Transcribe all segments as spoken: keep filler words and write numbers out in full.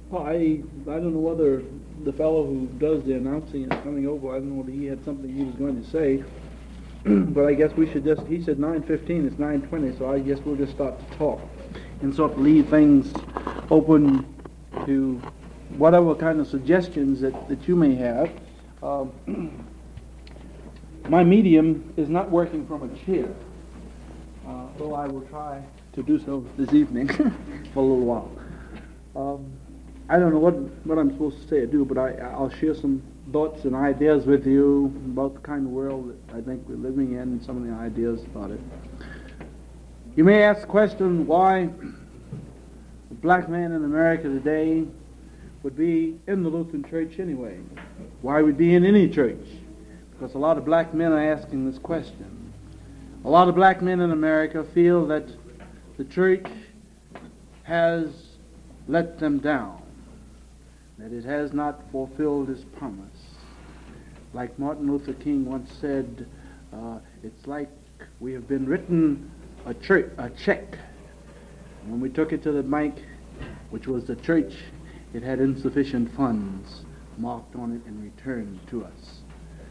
Well, I I don't know whether the fellow who does the announcing is coming over. I don't know whether he had something he was going to say, but I guess we should just. He said nine fifteen. It's nine twenty, so I guess we'll just start to talk and sort of leave things open to whatever kind of suggestions that, that you may have. Um, my medium is not working from a chair, uh, though I will try to do so this evening for a little while. Um, I don't know what, what I'm supposed to say or do, but I, I'll share some thoughts and ideas with you about the kind of world that I think we're living in and some of the ideas about it. You may ask the question why a black man in America today would be in the Lutheran Church anyway. Why would be in any church? Because a lot of black men are asking this question. A lot of black men in America feel that the church has let them down, that it has not fulfilled its promise. Like Martin Luther King once said, uh, it's like we have been written a, church, a check. When we took it to the bank, which was the church, it had insufficient funds marked on it and returned to us.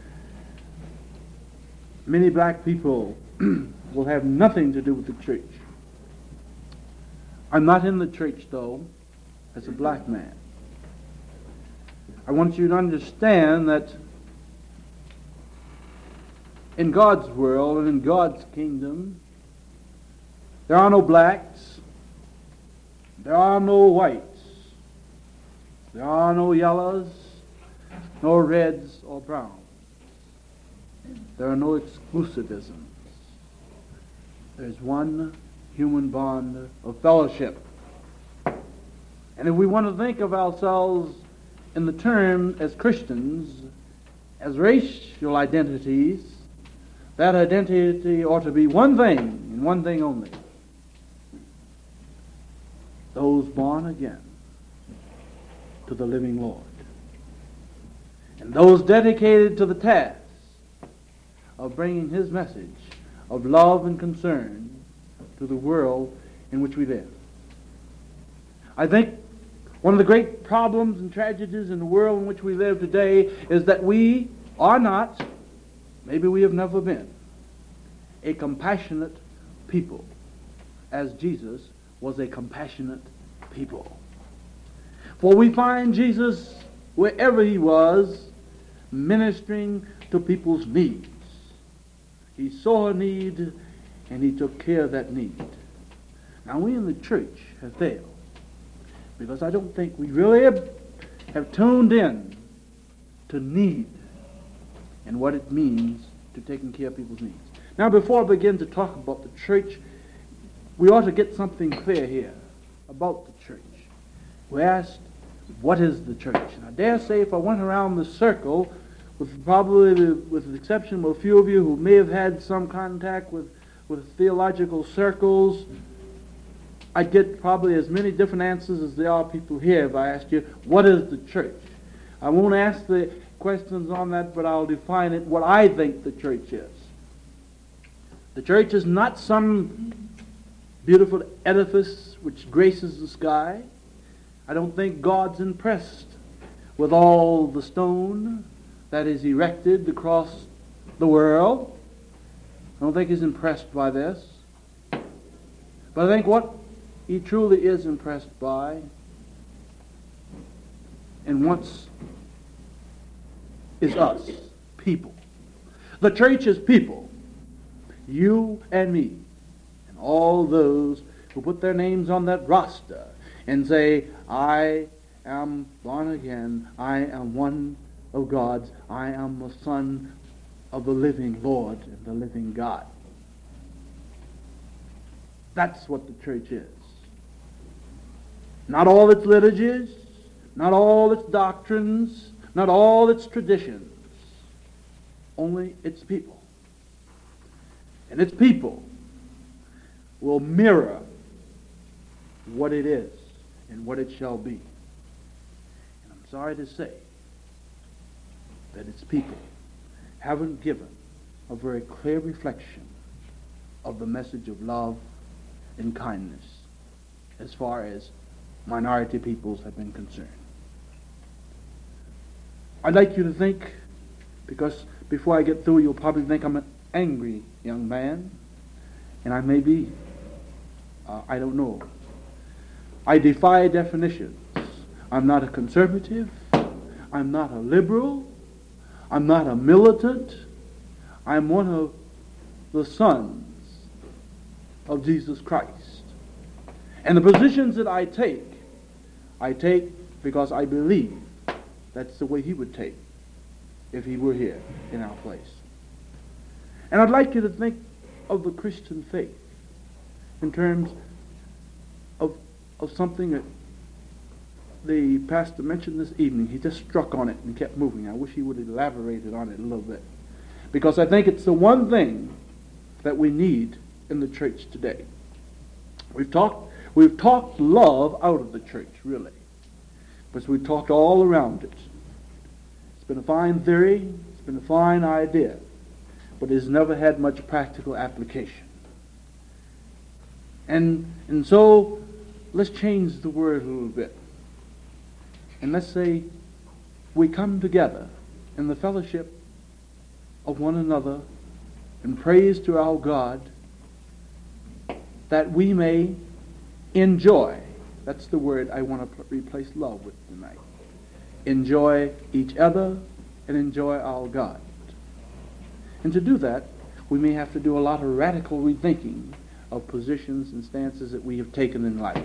Many black people will have nothing to do with the church. I'm not in the church, though, as a black man. I want you to understand that in God's world and in God's kingdom, there are no blacks, there are no whites, there are no yellows, no reds or browns. There are no exclusivisms. There's one human bond of fellowship. And if we want to think of ourselves in the term as Christians, as racial identities, that identity ought to be one thing and one thing only: those born again to the living Lord, and those dedicated to the task of bringing His message of love and concern to the world in which we live. I think one of the great problems and tragedies in the world in which we live today is that we are not, maybe we have never been, a compassionate people, as Jesus was a compassionate people. For we find Jesus, wherever He was, ministering to people's needs. He saw a need and He took care of that need. Now we in the church have failed, because I don't think we really have, have tuned in to need and what it means to taking care of people's needs. Now before I begin to talk about the church, we ought to get something clear here about the church. We asked, what is the church? And I dare say if I went around the circle, with probably the, with the exception of a few of you who may have had some contact with, with theological circles, I'd get probably as many different answers as there are people here if I asked you, what is the church? I won't ask the questions on that, but I'll define it what I think the church is. The church is not some beautiful edifice which graces the sky. I don't think God's impressed with all the stone that is erected across the world. I don't think He's impressed by this. But I think what He truly is impressed by and wants is us, people. The church is people. You and me, and all those who put their names on that roster and say, I am born again, I am one of God's, I am a son of the living Lord and the living God. That's what the church is. Not all its liturgies, not all its doctrines, not all its traditions, only its people. And its people will mirror what it is and what it shall be. And I'm sorry to say that its people haven't given a very clear reflection of the message of love and kindness as far as minority peoples have been concerned. I'd like you to think, because before I get through, you'll probably think I'm an angry young man, and I may be. Uh, I don't know. I defy definitions. I'm not a conservative. I'm not a liberal. I'm not a militant. I'm one of the sons of Jesus Christ. And the positions that I take, I take because I believe that's the way he would take if he were here in our place. And I'd like you to think of the Christian faith in terms of, of something that the pastor mentioned this evening. He just struck on it and kept moving. I wish he would have elaborated on it a little bit, because I think it's the one thing that we need in the church today. We've talked, we've talked love out of the church, really, but we've talked all around it. It's been a fine theory, it's been a fine idea, but it's never had much practical application. And and so let's change the word a little bit. And let's say we come together in the fellowship of one another in praise to our God, that we may enjoy. That's the word I want to pl- replace love with tonight. Enjoy each other and enjoy our God. And to do that, we may have to do a lot of radical rethinking of positions and stances that we have taken in life.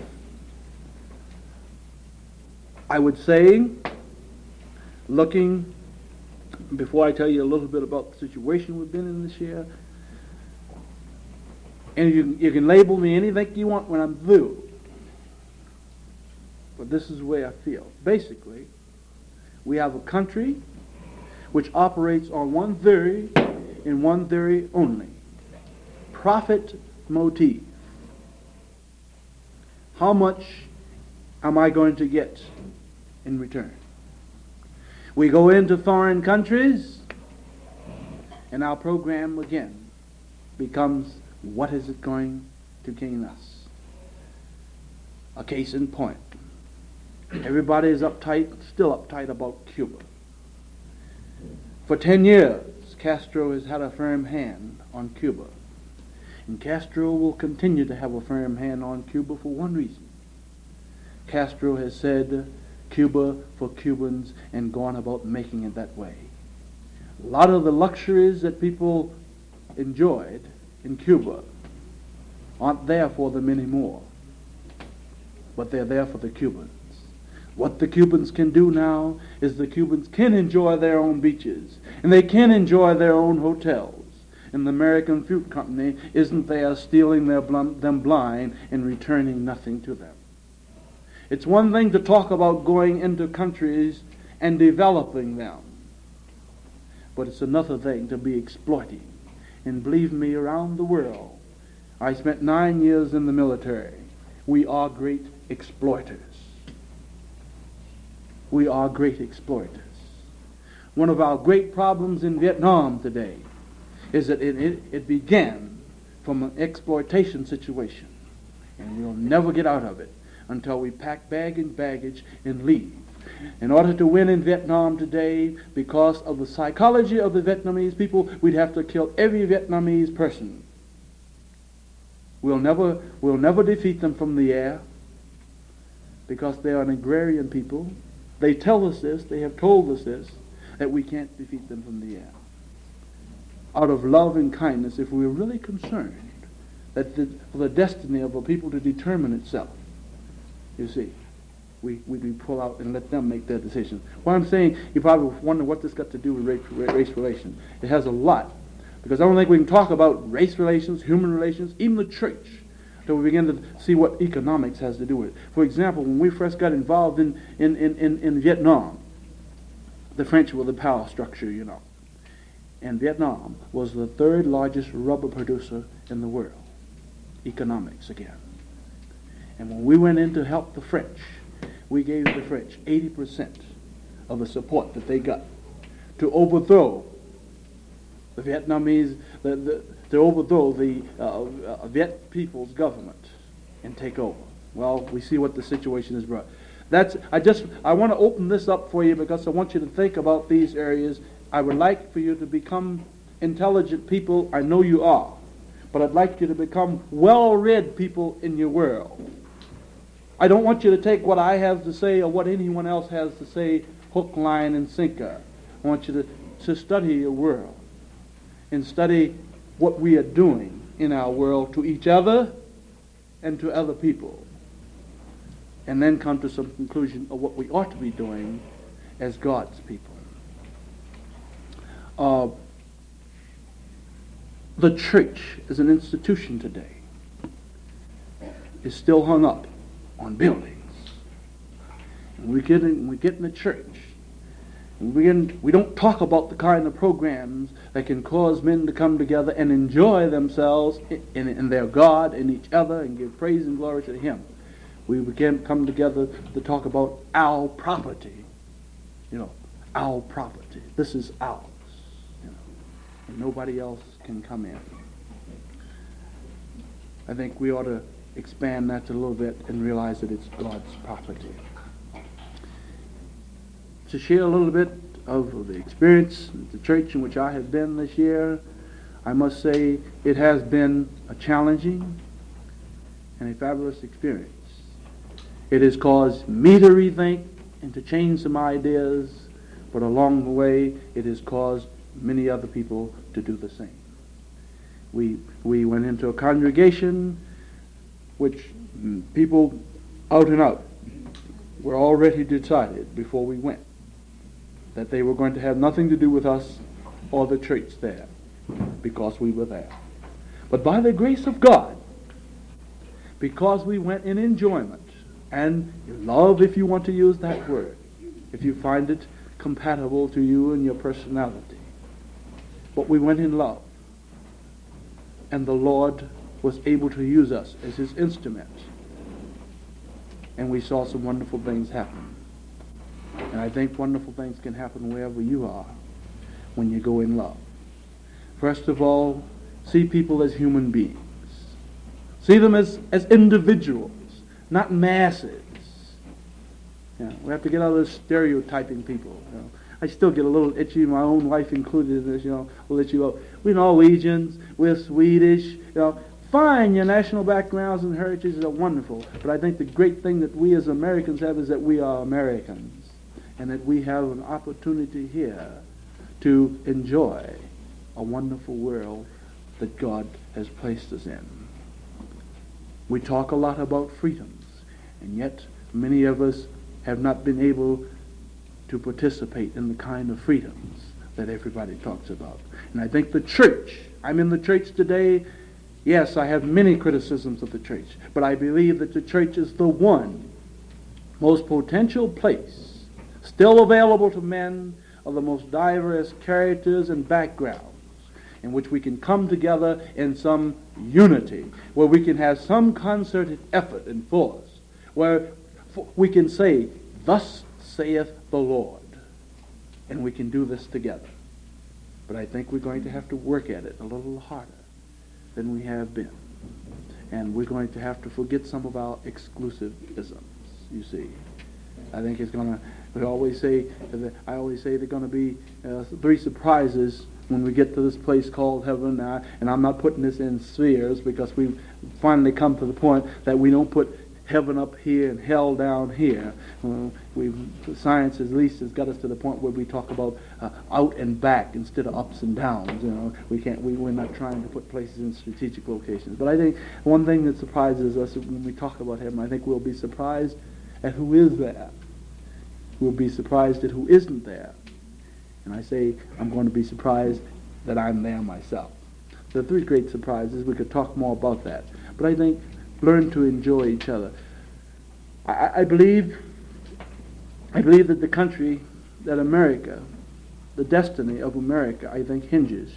I would say, looking, before I tell you a little bit about the situation we've been in this year, and you, you can label me anything you want when I'm through, but this is the way I feel. Basically, we have a country which operates on one theory and one theory only: profit motive. How much am I going to get in return? We go into foreign countries, and our program again becomes, what is it going to gain us? A case in point. Everybody is uptight, still uptight about Cuba. For ten years, Castro has had a firm hand on Cuba. And Castro will continue to have a firm hand on Cuba for one reason. Castro has said Cuba for Cubans and gone about making it that way. A lot of the luxuries that people enjoyed in Cuba aren't there for them anymore, but they're there for the Cubans. What the Cubans can do now is the Cubans can enjoy their own beaches, and they can enjoy their own hotels. And the American Fruit Company isn't there stealing their bl- them blind and returning nothing to them. It's one thing to talk about going into countries and developing them, but it's another thing to be exploiting. And believe me, around the world, I spent nine years in the military. We are great exploiters. We are great exploiters. One of our great problems in Vietnam today is that it, it, it began from an exploitation situation, and we'll never get out of it until we pack bag and baggage and leave. In order to win in Vietnam today, because of the psychology of the Vietnamese people, we'd have to kill every Vietnamese person. We'll never, we'll never defeat them from the air, because they are an agrarian people. They tell us this, they have told us this, that we can't defeat them from the air. Out of love and kindness, if we're really concerned that the, for the destiny of a people to determine itself, you see, we, we, we pull out and let them make their decisions. What I'm saying, you probably wonder what this got to do with race, race relations. It has a lot, because I don't think we can talk about race relations, human relations, even the church, until we begin to see what economics has to do with it. For example, when we first got involved in, in, in, in, in Vietnam, the French were the power structure, you know. And Vietnam was the third largest rubber producer in the world. Economics again. And when we went in to help the French, we gave the French eighty percent of the support that they got to overthrow the Vietnamese, the, the, to overthrow the uh, uh, Viet people's government and take over. Well, we see what the situation is brought. That's, I just, I want to open this up for you because I want you to think about these areas. I would like for you to become intelligent people. I know you are. But I'd like you to become well-read people in your world. I don't want you to take what I have to say or what anyone else has to say hook, line, and sinker. I want you to, to study your world and study what we are doing in our world to each other and to other people. And then come to some conclusion of what we ought to be doing as God's people. Uh, the church as an institution today is still hung up on buildings. And we get in, we get in the church, and we, in, we don't talk about the kind of programs that can cause men to come together and enjoy themselves in, in, in their God and each other and give praise and glory to Him. We begin come together to talk about our property. You know, our property. This is ours. You know, and nobody else can come in. I think we ought to expand that a little bit and realize that it's God's property. To share a little bit of the experience at the church in which I have been this year, I must say it has been a challenging and a fabulous experience. It has caused me to rethink and to change some ideas, but along the way it has caused many other people to do the same. We, we went into a congregation which people out and out were already decided before we went that they were going to have nothing to do with us or the church there because we were there. But by the grace of God, because we went in enjoyment and love, if you want to use that word, if you find it compatible to you and your personality, but we went in love, and the Lord was able to use us as His instrument, and we saw some wonderful things happen. And I think wonderful things can happen wherever you are when you go in love. First of all, see people as human beings. See them as, as individuals, not masses. You know, we have to get out of this stereotyping people. You know. I still get a little itchy, my own wife included in this, you know, we'll let you go. We're Norwegians, we're Swedish, you know. Fine, your national backgrounds and heritages are wonderful, but I think the great thing that we as Americans have is that we are Americans, and that we have an opportunity here to enjoy a wonderful world that God has placed us in. We talk a lot about freedoms, and yet many of us have not been able to participate in the kind of freedoms that everybody talks about. And I think the church, I'm in the church today. Yes, I have many criticisms of the church, but I believe that the church is the one most potential place still available to men of the most diverse characters and backgrounds, in which we can come together in some unity, where we can have some concerted effort and force, where we can say, "Thus saith the Lord," and we can do this together. But I think we're going to have to work at it a little harder than we have been. And we're going to have to forget some of our exclusivisms, you see. I think it's going to, we always say, I always say there are going to be uh, three surprises when we get to this place called heaven. Uh, and I'm not putting this in spheres, because we've finally come to the point that we don't put heaven up here and hell down here. Uh, we've, science at least has got us to the point where we talk about uh, out and back instead of ups and downs. You know, we can't. We, we're not trying to put places in strategic locations. But I think one thing that surprises us when we talk about heaven, I think we'll be surprised at who is there. We'll be surprised at who isn't there. And I say I'm going to be surprised that I'm there myself. The three great surprises. We could talk more about that. But I think learn to enjoy each other. I, I believe I believe that the country, that America, the destiny of America, I think hinges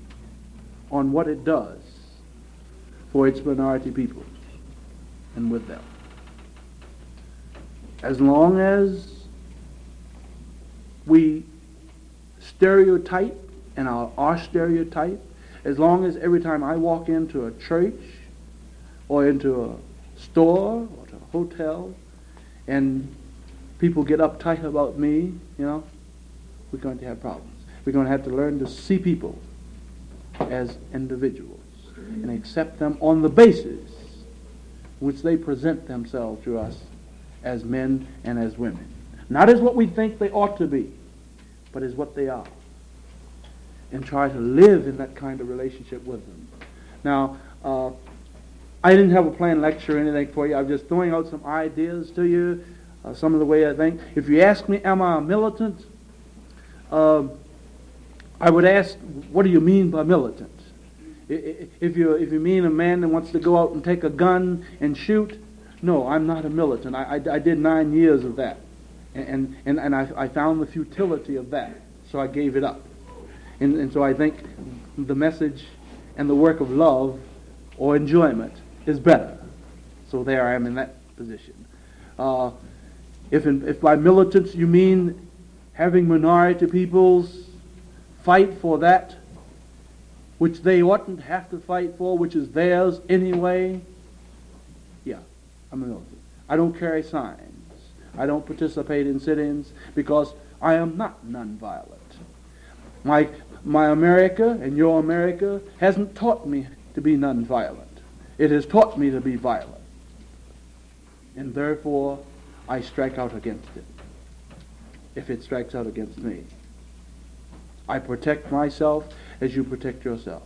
on what it does for its minority peoples and with them. As long as we stereotype and our, our stereotype, as long as every time I walk into a church or into a store or to hotel and people get uptight about me, you know, we're going to have problems. We're going to have to learn to see people as individuals and accept them on the basis which they present themselves to us as men and as women. Not as what we think they ought to be, but as what they are. And try to live in that kind of relationship with them. Now, uh, I didn't have a planned lecture or anything for you. I'm just throwing out some ideas to you, uh, some of the way I think. If you ask me, am I a militant? Uh, I would ask, what do you mean by militant? If you if you mean a man that wants to go out and take a gun and shoot, no, I'm not a militant. I, I, I did nine years of that, and and, and I, I found the futility of that, so I gave it up. And, and so I think the message and the work of love or enjoyment is better. So there I am in that position. Uh, if in, if by militants you mean having minority peoples fight for that which they oughtn't have to fight for, which is theirs anyway, yeah, I'm a militant. I don't carry signs. I don't participate in sit-ins because I am not nonviolent. My, my America and your America hasn't taught me to be nonviolent. It has taught me to be violent. And therefore, I strike out against it, if it strikes out against me. I protect myself as you protect yourself.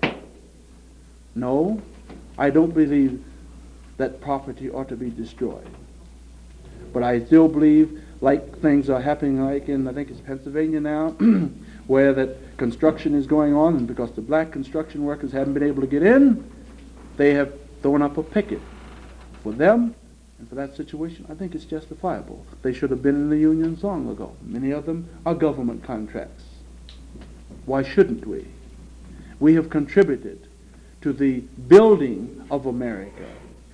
No, I don't believe that property ought to be destroyed. But I still believe, like things are happening like in, I think it's Pennsylvania now, where that construction is going on, and because the black construction workers haven't been able to get in, they have thrown up a picket. For them, and for that situation, I think it's justifiable. They should have been in the unions long ago. Many of them are government contracts. Why shouldn't we? We have contributed to the building of America.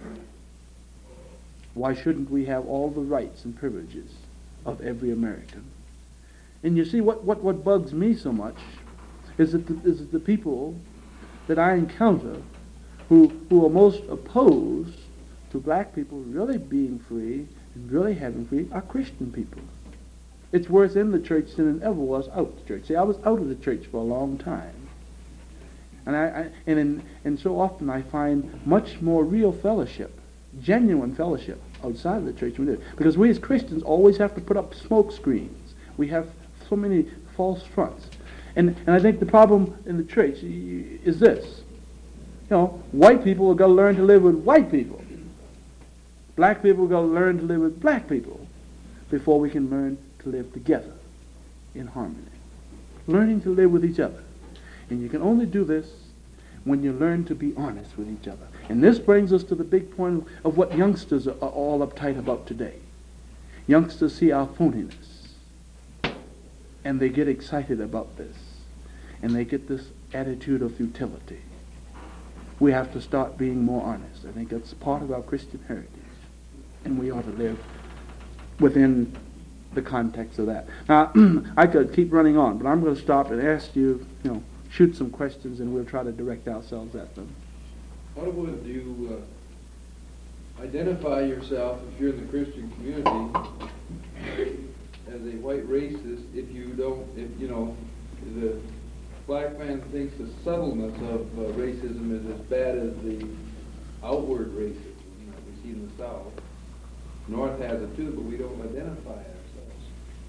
Why shouldn't we have all the rights and privileges of every American? And you see, what, what, what bugs me so much is that the, is that the people that I encounter who, who are most opposed to black people really being free and really having free are Christian people. It's worse in the church than it ever was out of the church. See, I was out of the church for a long time. And I, I and in, and so often I find much more real fellowship, genuine fellowship outside of the church than we do. Because we as Christians always have to put up smoke screens. We have so many false fronts. And and I think the problem in the church is this. You know, white people have got to learn to live with white people. Black people have got to learn to live with black people before we can learn to live together in harmony. Learning to live with each other. And you can only do this when you learn to be honest with each other. And this brings us to the big point of what youngsters are all uptight about today. Youngsters see our phoniness, and they get excited about this, and they get this attitude of futility. We have to start being more honest. I think that's part of our Christian heritage, and we ought to live within the context of that. Now, I could keep running on, but I'm going to stop and ask you, you know, shoot some questions, and we'll try to direct ourselves at them. How would you uh, identify yourself, if you're in the Christian community, as a white racist if you don't, if, you know, the black man thinks the subtleness of uh, racism is as bad as the outward racism that we see in the South. North has it too, but we don't identify ourselves.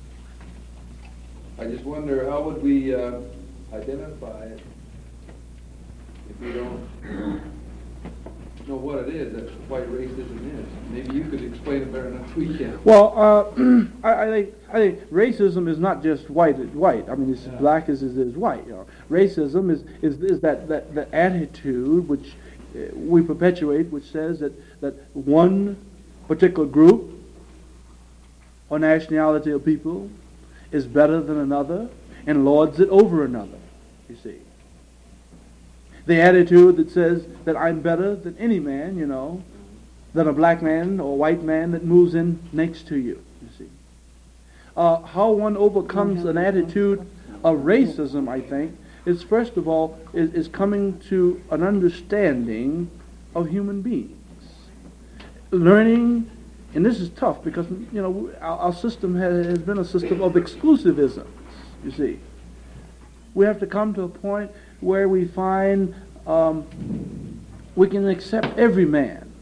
I just wonder, how would we uh, identify it if we don't know what it is that white racism is? Maybe you could explain it better than we can. Well, uh, I, I think I think racism is not just white. White. I mean, it's yeah. black as it is white. You know. Racism is is, is that, that that attitude which uh, we perpetuate, which says that that one particular group or nationality of people is better than another and lords it over another. You see. The attitude that says that I'm better than any man, you know, than a black man or white man that moves in next to you, you see. Uh, how one overcomes an attitude of racism, I think, is first of all, is, is coming to an understanding of human beings. Learning And this is tough because, you know, our, our system has, has been a system of exclusivisms, you see. We have to come to a point where we find um, we can accept every man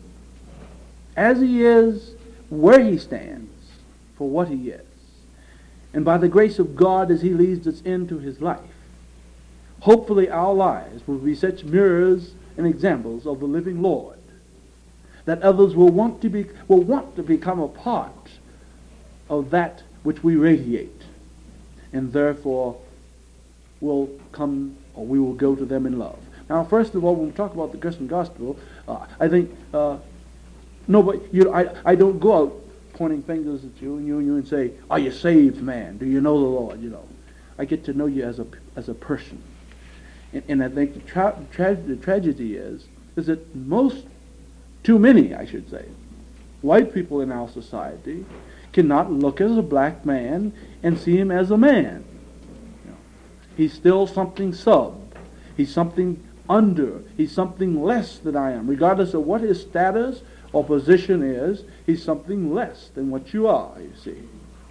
as he is, where he stands, for what he is. And by the grace of God as he leads us into his life, hopefully our lives will be such mirrors and examples of the living Lord that others will want to be will want to become a part of that which we radiate, and therefore will come, or we will go to them in love. Now, first of all, when we talk about the Christian gospel, uh, I think uh, nobody, you, I, I don't go out pointing fingers at you and you and you and say, "Are you saved, man? Do you know the Lord?" You know, I get to know you as a as a person, and, and I think the, tra- tra- the tragedy is is that most, too many, I should say, white people in our society cannot look at a black man and see him as a man. You know, he's still something sub. He's something under. He's something less than I am. Regardless of what his status or position is, he's something less than what you are, you see.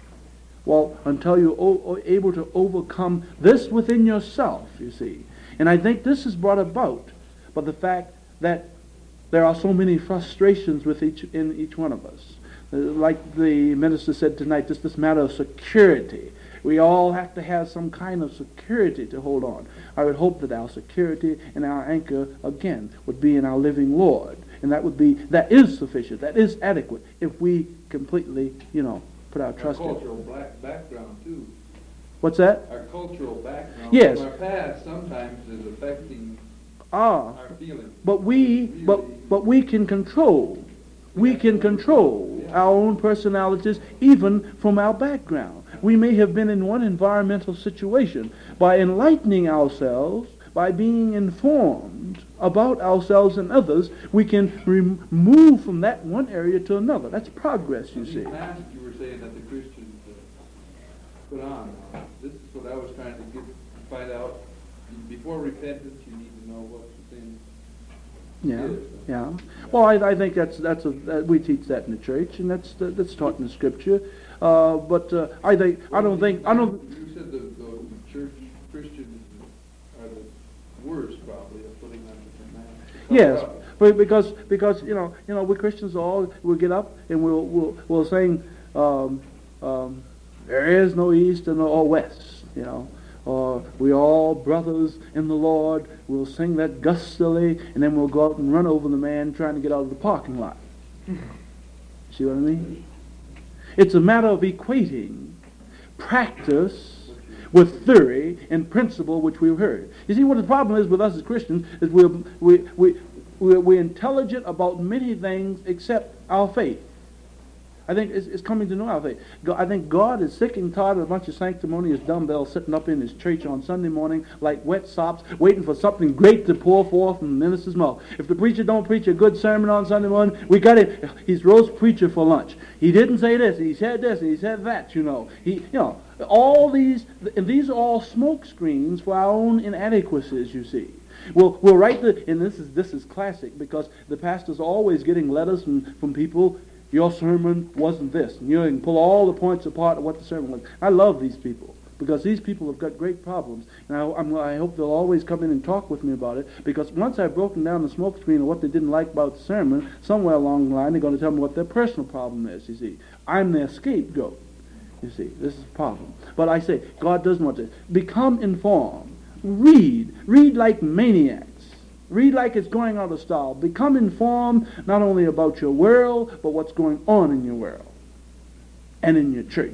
Well, until you're o- able to overcome this within yourself, you see. And I think this is brought about by the fact that there are so many frustrations with each in each one of us. Uh, like the minister said tonight, just this matter of security. We all have to have some kind of security to hold on. I would hope that our security and our anchor, again, would be in our living Lord. And that would be, that is sufficient, that is adequate, if we completely, you know, put our trust in Our it. cultural black background, too. What's that? Our cultural background Yes. from our past sometimes is affecting Ah, our feelings. but we, but, but we can control. We can control our own personalities even from our background. We may have been in one environmental situation. By enlightening ourselves, by being informed about ourselves and others, we can rem- move from that one area to another. That's progress, you In see. the past, you were saying that the Christians uh, put on. This is what I was trying to get find out. Before repentance, you need to know what the sin Yeah, is. yeah. Well, I, I think that's that's a that we teach that in the church, and that's that's taught in the Scripture. Uh, but uh, I think I don't think I don't. You said the, the church Christians are the worst, probably, of putting on the man. Yes, but because because you know you know we Christians all we'll get up and we'll we'll we'll sing um, um, there is no east and no or west, you know. Or we all brothers in the Lord. We'll sing that gustily, and then we'll go out and run over the man trying to get out of the parking lot. See what I mean? It's a matter of equating practice with theory and principle, which we've heard. You see, what the problem is with us as Christians is we're, we, we, we're, we're intelligent about many things except our faith. I think it's, it's coming to know our faith. I think God is sick and tired of a bunch of sanctimonious dumbbells sitting up in his church on Sunday morning like wet sops, waiting for something great to pour forth from the minister's mouth. If the preacher don't preach a good sermon on Sunday morning, we got him. He's roast preacher for lunch. He didn't say this, he said this, and he said that, you know. He, you know, all these, and these are all smoke screens for our own inadequacies, you see. We'll, we'll write the, and this is this is classic because the pastor's always getting letters from, from people. Your sermon wasn't this. And you can pull all the points apart of what the sermon was. I love these people because these people have got great problems. And I, I'm, I hope they'll always come in and talk with me about it because once I've broken down the smoke screen of what they didn't like about the sermon, somewhere along the line they're going to tell me what their personal problem is, you see. I'm their scapegoat. You see, this is a problem. But I say, God doesn't want this. Become informed. Read. Read like maniacs. Read like it's going out of style. Become informed not only about your world, but what's going on in your world and in your church.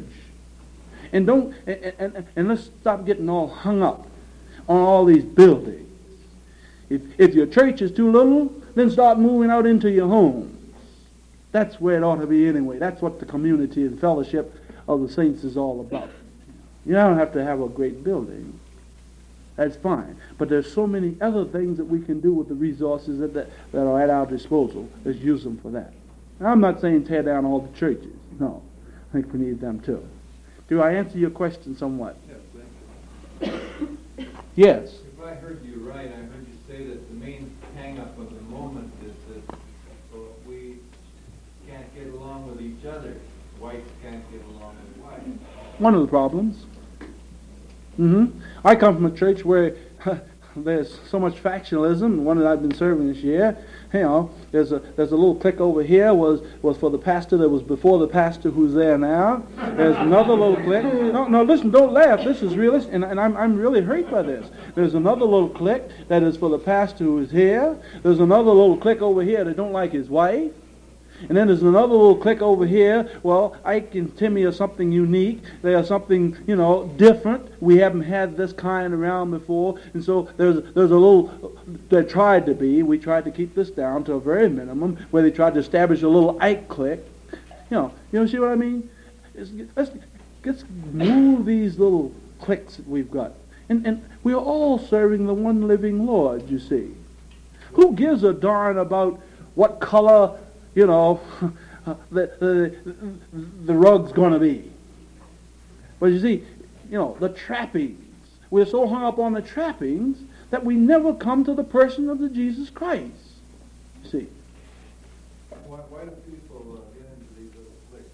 And don't and, and, and let's stop getting all hung up on all these buildings. If if your church is too little, then start moving out into your homes. That's where it ought to be anyway. That's what the community and fellowship of the saints is all about. You don't have to have a great building. That's fine. But there's so many other things that we can do with the resources that, that, that are at our disposal. Let's use them for that. Now, I'm not saying tear down all the churches. No. I think we need them too. Do I answer your question somewhat? Yes, thank you. Yes. If I heard you right, I heard you say that the main hang-up of the moment is that uh, we can't get along with each each other. Whites can't get along with whites. One of the problems. hmm I come from a church where there's so much factionalism. The one that I've been serving this year, you know, there's a there's a little clique over here was was for the pastor that was before the pastor who's there now. There's another little clique. No, no, listen, don't laugh. This is realistic, and, and I'm I'm really hurt by this. There's another little clique that is for the pastor who is here. There's another little clique over here that don't like his wife. And then there's another little clique over here. Well, Ike and Timmy are something unique. They are something, you know, different. We haven't had this kind around before. And so there's there's a little, they tried to be, we tried to keep this down to a very minimum, where they tried to establish a little Ike clique. You know, you know, see what I mean? It's, let's, let's move these little cliques that we've got. And, and we're all serving the one living Lord, you see. Who gives a darn about what color, you know, the, the, the rug's going to be? But you see, you know, the trappings. We're so hung up on the trappings that we never come to the person of the Jesus Christ. You see. Why, why do people uh, get into these little cliques?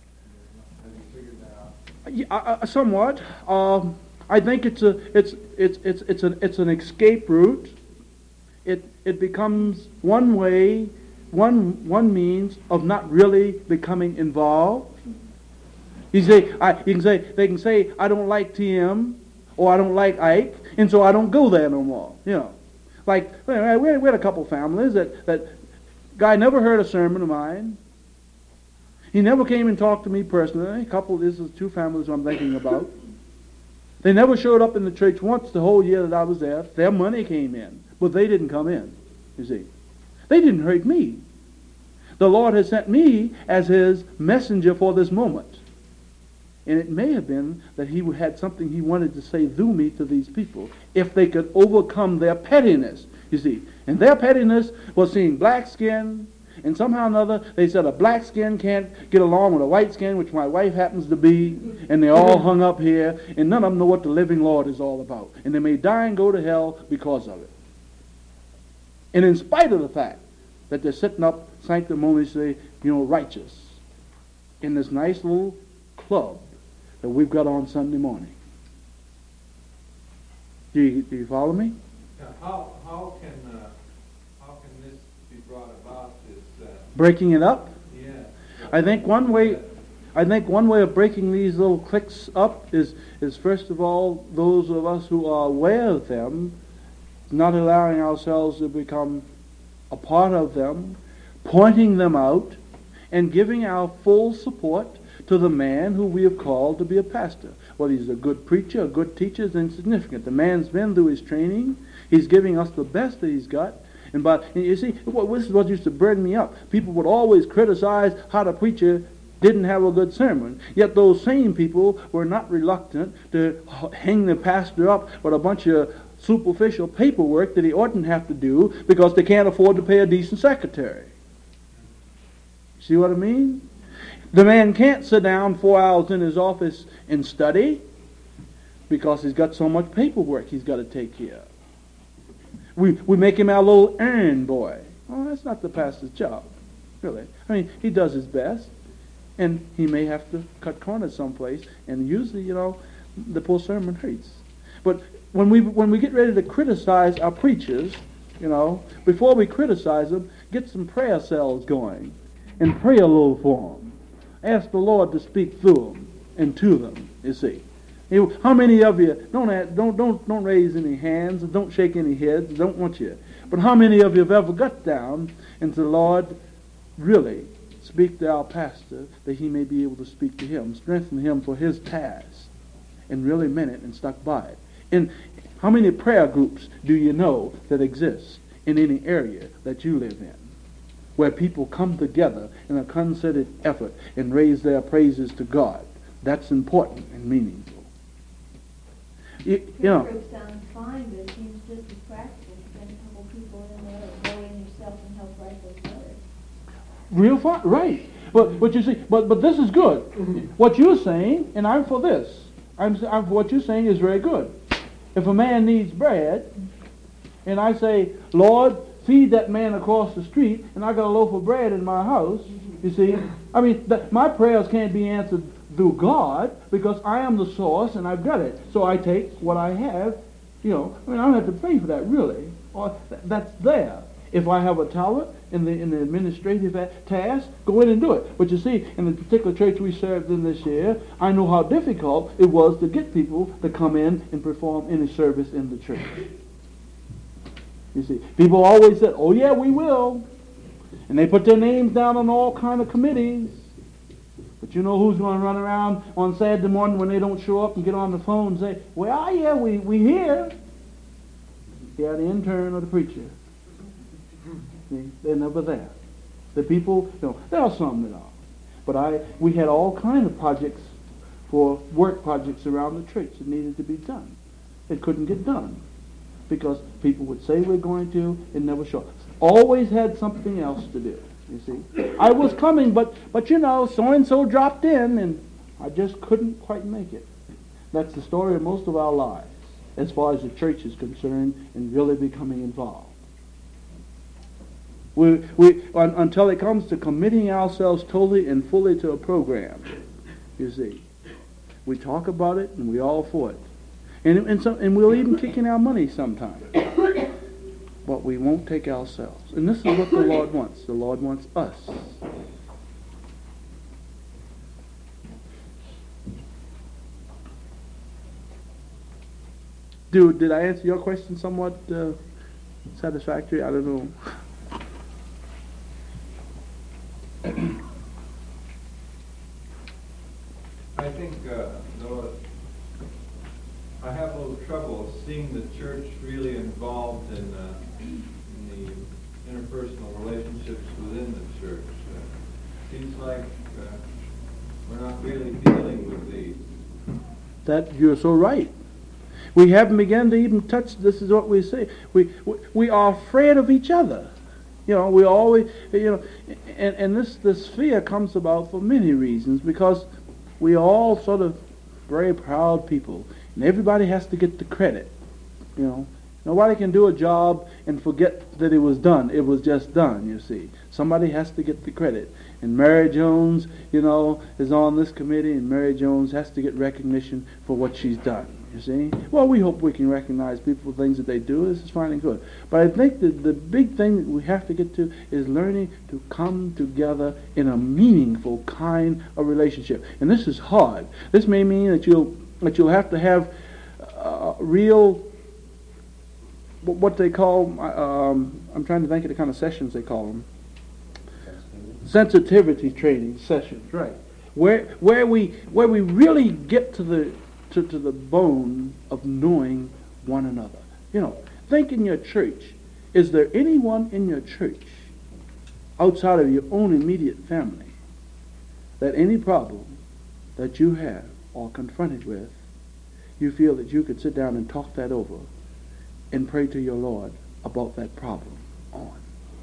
Have you figured that out? Yeah, uh, somewhat. Um, I think it's a it's it's it's it's an it's an escape route. It it becomes one way. One one means of not really becoming involved. You say, I, you can say, they can say, I don't like T M, or I don't like Ike, and so I don't go there no more. You know, like we had, we had a couple families that that guy never heard a sermon of mine. He never came and talked to me personally. A couple, this is two families I'm thinking about. They never showed up in the church once the whole year that I was there. Their money came in, but they didn't come in. You see. They didn't hurt me. The Lord has sent me as His messenger for this moment. And it may have been that He had something He wanted to say through me to these people, if they could overcome their pettiness, you see. And their pettiness was seeing black skin, and somehow or another they said a black skin can't get along with a white skin, which my wife happens to be, and they all hung up here, and none of them know what the living Lord is all about. And they may die and go to hell because of it. And in spite of the fact that they're sitting up sanctimoniously, you know, righteous, in this nice little club that we've got on Sunday morning. Do you, do you follow me? Now, how how can uh, how can this be brought about? This uh, breaking it up. Yeah. I think one way. I think one way of breaking these little cliques up is is first of all those of us who are aware of them, not allowing ourselves to become a part of them, pointing them out, and giving our full support to the man who we have called to be a pastor. Whether he's a good preacher, a good teacher is insignificant. The man's been through his training. He's giving us the best that he's got. And by, and you see, this is what used to burn me up. People would always criticize how the preacher didn't have a good sermon. Yet those same people were not reluctant to hang the pastor up with a bunch of superficial paperwork that he oughtn't have to do because they can't afford to pay a decent secretary. See what I mean? The man can't sit down four hours in his office and study because he's got so much paperwork he's got to take care of. We, we make him our little errand boy. Oh, that's not the pastor's job, really. I mean, he does his best, and he may have to cut corners someplace, and usually, you know, the poor sermon hurts. But when we when we get ready to criticize our preachers, you know, before we criticize them, get some prayer cells going and pray a little for them. Ask the Lord to speak through them and to them, you see. You know, how many of you, don't ask, don't don't don't raise any hands, and don't shake any heads, don't want you. But how many of you have ever got down and said, Lord, really speak to our pastor that he may be able to speak to him, strengthen him for his task, and really meant it and stuck by it? And how many prayer groups do you know that exist in any area that you live in, where people come together in a concerted effort and raise their praises to God? That's important and meaningful. You, you know, group sounds fine, but it seems just as practical to get a couple people in there, or go in yourself and help write those letters. real fun, right? But but you see, but but this is good. What you're saying, and I'm for this. I'm, I'm what you're saying is very good. If a man needs bread, and I say, Lord, feed that man across the street, and I got a loaf of bread in my house, You see? I mean, th- my prayers can't be answered through God because I am the source and I've got it. So I take what I have, you know. I mean, I don't have to pray for that, really. Or th- that's there. If I have a talent in the in the administrative a- task, go in and do it. But you see, in the particular church we served in this year, I know how difficult it was to get people to come in and perform any service in the church. You see, people always said, "Oh yeah, we will," and they put their names down on all kind of committees. But you know who's going to run around on Saturday morning when they don't show up and get on the phone and say, "Well, yeah, we we here." Yeah, the intern or the preacher. See, they're never there. The people, you know, there are some that are. But I, we had all kind of projects for work projects around the church that needed to be done. It couldn't get done because people would say we're going to and never show up. Always had something else to do. You see, I was coming, but but you know, so and so dropped in, and I just couldn't quite make it. That's the story of most of our lives, as far as the church is concerned, and really becoming involved. We, we, un, until it comes to committing ourselves totally and fully to a program, you see. We talk about it, and we all for it. And, and, so, and we'll even kick in our money sometimes. But we won't take ourselves. And this is what the Lord wants. The Lord wants us. Dude, did I answer your question somewhat uh, satisfactory? I don't know. I think, uh, though, I have a little trouble seeing the church really involved in, uh, in the interpersonal relationships within the church. Uh, seems like uh, we're not really dealing with these. That you're so right. We haven't begun to even touch. This is what we say. We we, we are afraid of each other. You know, we always, you know, and, and this, this fear comes about for many reasons, because we all sort of very proud people, and everybody has to get the credit, you know. Nobody can do a job and forget that it was done. It was just done, you see. Somebody has to get the credit. And Mary Jones, you know, is on this committee, and Mary Jones has to get recognition for what she's done, you see. Well, we hope we can recognize people for things that they do. This is fine and good. But I think that the big thing that we have to get to is learning to come together in a meaningful kind of relationship. And this is hard. This may mean that you'll, that you'll have to have uh, real... what they call, um, I'm trying to think of the kind of sessions they call them. Sensitivity training sessions, right? Where where we where we really get to the to, to the bone of knowing one another. You know, think in your church. Is there anyone in your church outside of your own immediate family that any problem that you have or confronted with, you feel that you could sit down and talk that over and pray to your Lord about that problem on?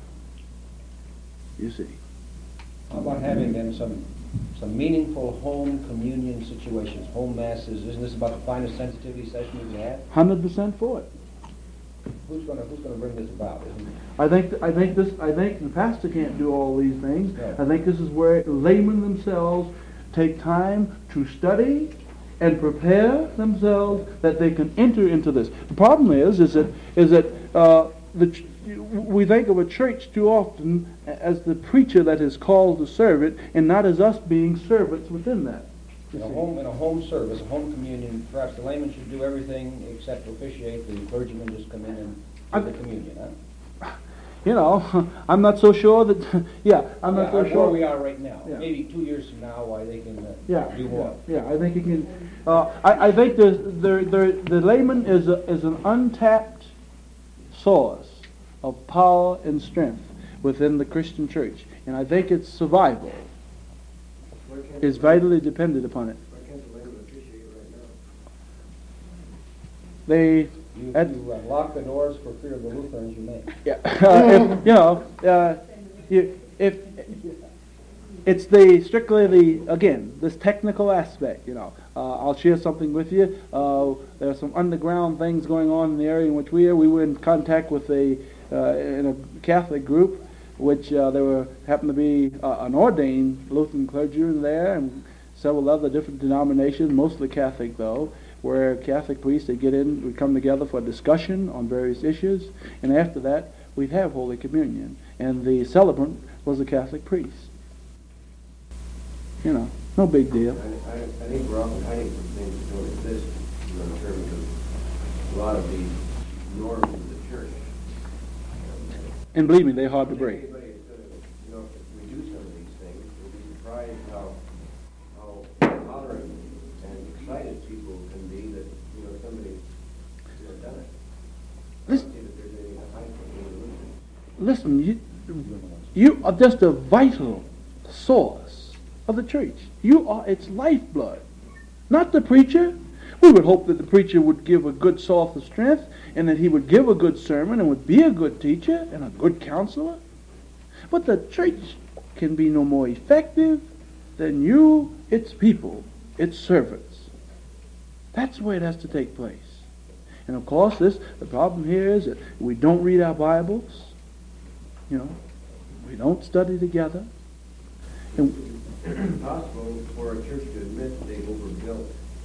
You see. How about having then some some meaningful home communion situations, home masses? Isn't this about the finest sensitivity session you can have? one hundred percent for it. Who's going to who's going to bring this about? Isn't it? I think I think this I think the pastor can't do all these things. No. I think this is where laymen themselves take time to study and prepare themselves that they can enter into this. The problem is, is that is that uh, the ch- we think of a church too often as the preacher that is called to serve it, and not as us being servants within that. In a home in a home service, a home communion, perhaps the layman should do everything except officiate. The clergyman just come in and do the communion, huh? You know, I'm not so sure that. Yeah, I'm not yeah, so where sure. we are right now. Yeah. Maybe two years from now, why they can uh, Yeah, do more. yeah, yeah, I think you can. Uh, I, I think the the the the layman is a, is an untapped source of power and strength within the Christian church, and I think its survival is vitally dependent upon it. Why can't the layman appreciate it right now? They, You, at, you uh, lock the doors for fear of the Lutherans, you may. yeah, uh, if, you know, uh, you, if it's the strictly the again this technical aspect, you know. Uh, I'll share something with you. Uh, there are some underground things going on in the area in which we are. We were in contact with a uh, in a Catholic group which uh, there were happened to be uh, an ordained Lutheran clergyman there, and several other different denominations, mostly Catholic though, where Catholic priests would get in, would come together for a discussion on various issues, and after that we'd have Holy Communion, and the celebrant was a Catholic priest. You know, no big deal. I, I, I think we're often hiding from things that don't exist, you know, in terms of a lot of these norms of the church. And believe me, they're hard to If break. anybody is going to, you know, if we do some of these things, we'll be surprised how, how tolerant and excited people can be that, you know, somebody, you know, done it. I don't Listen, see that there's anything to hide from being Lutheran. listen, you, you are just a vital source of the church. You are its lifeblood, not the preacher. We would hope that the preacher would give a good source of strength, and that he would give a good sermon and would be a good teacher and a good counselor. But the church can be no more effective than you, its people, its servants. That's where it has to take place. And of course, this the problem here is that we don't read our Bibles. You know, we don't study together. And It's possible for a church to admit that they've overbuilt.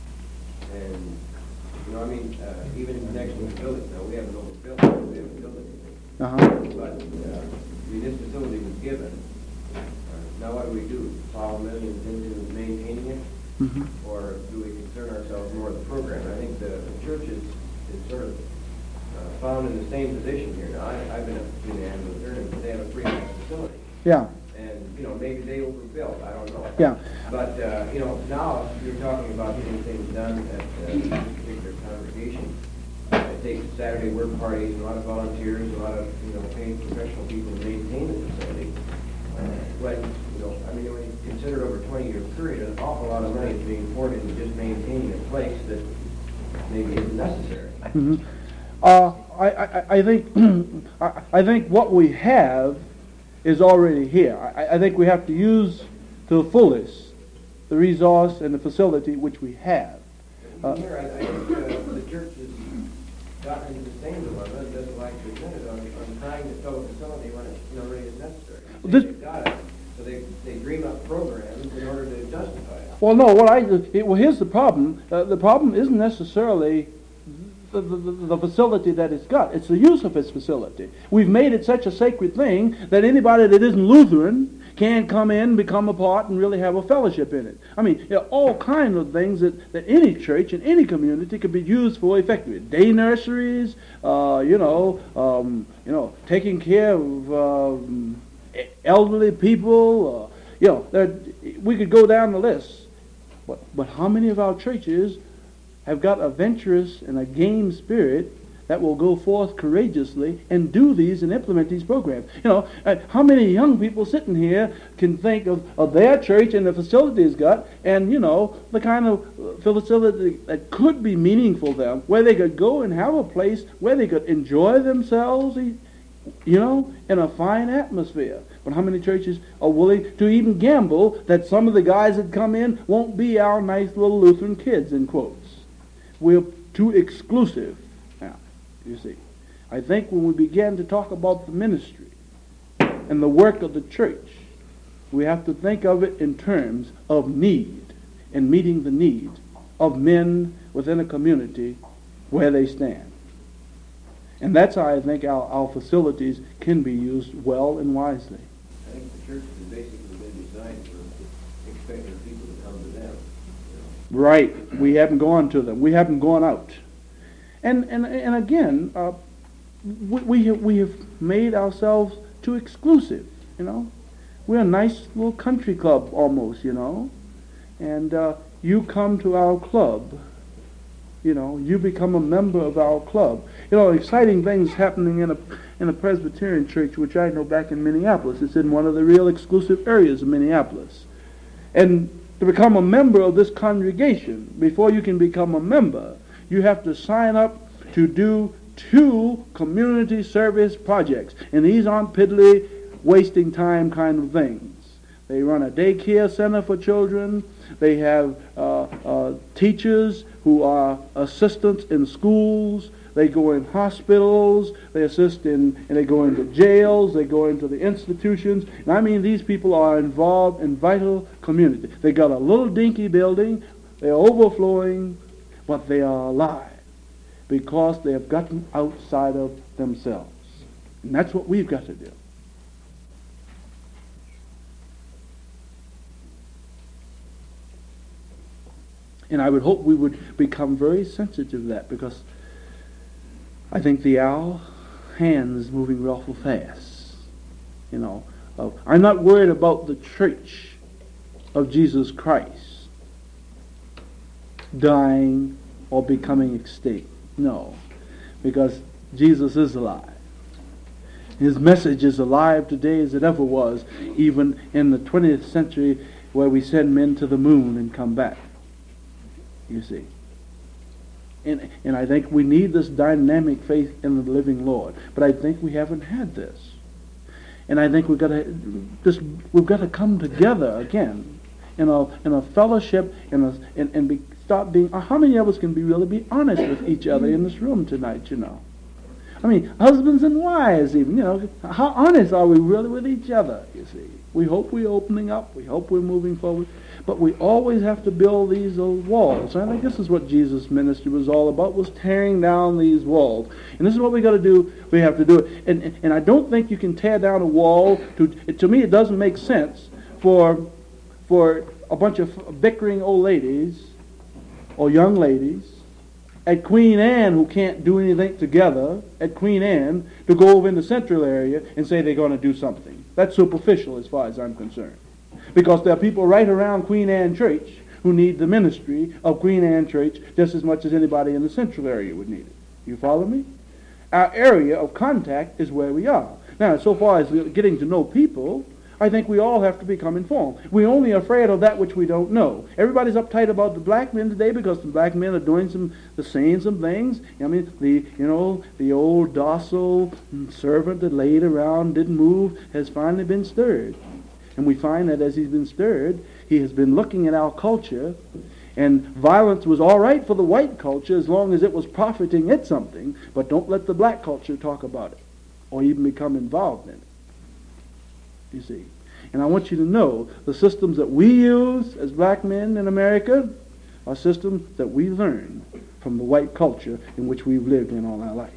And, you know, I mean, uh, even in connection with buildings, now we haven't overbuilt, we haven't built anything. uh-huh. But, uh, I mean, this facility was given. Uh, now what do we do? Plow millions into maintaining it? Mhm. Or do we concern ourselves more with the program? I think the, the church is, is sort of uh, found in the same position here. Now, I, I've been up to the Anglican Lutheran, but they have a pretty nice facility. Yeah, And, you know, maybe they overbuilt, I don't know. yeah. But, uh, you know, now you're talking about getting things done at uh, this particular congregation. Uh, It takes Saturday work parties, and a lot of volunteers, a lot of, you know, paid professional people to maintain the facility. Uh, When, you know, I mean, when you consider over a twenty-year period, an awful lot of money is being poured into just maintaining a place that maybe isn't necessary. Mhm. Uh, I, I, I think I, I think what we have is already here. I, I think we have to use to the fullest the resource and the facility which we have. Uh, Here, I, I think uh, the church has gotten into the same dilemma and doesn't like to admit it on, on trying to fill a facility when it, you know, really is necessary. They This- say they've got it, so they, they dream up programs in order to justify it. Well, no. What I it, well, here's the problem. Uh, the problem isn't necessarily the, the, the facility that it's got. It's the use of its facility. We've made it such a sacred thing that anybody that isn't Lutheran can come in, become a part, and really have a fellowship in it. I mean, there are all kinds of things that, that any church in any community could be used for effectively. Day nurseries, uh, you know, um, you know, taking care of um, elderly people. Uh, you know, there, we could go down the list. But, but how many of our churches have got a venturous and a game spirit that will go forth courageously and do these and implement these programs? You know, uh, how many young people sitting here can think of, of their church and the facility it's got, and, you know, the kind of uh, facility that could be meaningful to them, where they could go and have a place where they could enjoy themselves, you know, in a fine atmosphere. But how many churches are willing to even gamble that some of the guys that come in won't be our nice little Lutheran kids, in quotes? We're too exclusive now, you see. I think when we begin to talk about the ministry and the work of the church, we have to think of it in terms of need and meeting the need of men within a community where they stand. And that's how I think our, our facilities can be used well and wisely. I think the church has basically been designed for expecting people to come to them. You know. Right. We haven't gone to them. We haven't gone out. And and and again, uh, we we have, we have made ourselves too exclusive. You know, we're a nice little country club almost. You know, and uh, you come to our club. You know, you become a member of our club. You know, exciting things happening in a in a Presbyterian church, which I know back in Minneapolis. It's in one of the real exclusive areas of Minneapolis. And to become a member of this congregation, before you can become a member, you have to sign up to do two community service projects. And these aren't piddly, wasting time kind of things. They run a daycare center for children. They have uh, uh, teachers who are assistants in schools. they go in hospitals, they assist in, and they go into jails, they go into the institutions. And I mean, these people are involved in vital community. They got a little dinky building, they're overflowing, but they are alive because they have gotten outside of themselves. And that's what we've got to do. And I would hope we would become very sensitive to that, because I think the our hand is moving awful fast. You know, uh, I'm not worried about the church of Jesus Christ dying or becoming extinct. No, because Jesus is alive. His message is alive today as it ever was, even in the twentieth century, where we send men to the moon and come back. You see. And, and I think we need this dynamic faith in the living Lord. But I think we haven't had this. And I think we've got to just we've got to come together again in a in a fellowship in a and, and be, start being. How many of us can be really be honest with each other in this room tonight? You know, I mean, husbands and wives, even. You know, how honest are we really with each other? You see, we hope we're opening up. We hope we're moving forward. But we always have to build these old walls. And I think this is what Jesus' ministry was all about, was tearing down these walls. And this is what we got to do. We have to do it. And, and, and I don't think you can tear down a wall. To, to me, it doesn't make sense for, for a bunch of bickering old ladies or young ladies at Queen Anne who can't do anything together at Queen Anne to go over in the central area and say they're going to do something. That's superficial as far as I'm concerned. Because there are people right around Queen Anne Church who need the ministry of Queen Anne Church just as much as anybody in the central area would need it. You follow me? Our area of contact is where we are. Now, so far as getting to know people, I think we all have to become informed. We're only afraid of that which we don't know. Everybody's uptight about the black men today because the black men are doing some, the saying some things. I mean, the you know the old docile servant that laid around, didn't move, has finally been stirred. And we find that as he's been stirred, he has been looking at our culture, and violence was all right for the white culture as long as it was profiting it something, but don't let the black culture talk about it or even become involved in it. You see. And I want you to know the systems that we use as black men in America are systems that we learned from the white culture in which we've lived in all our life.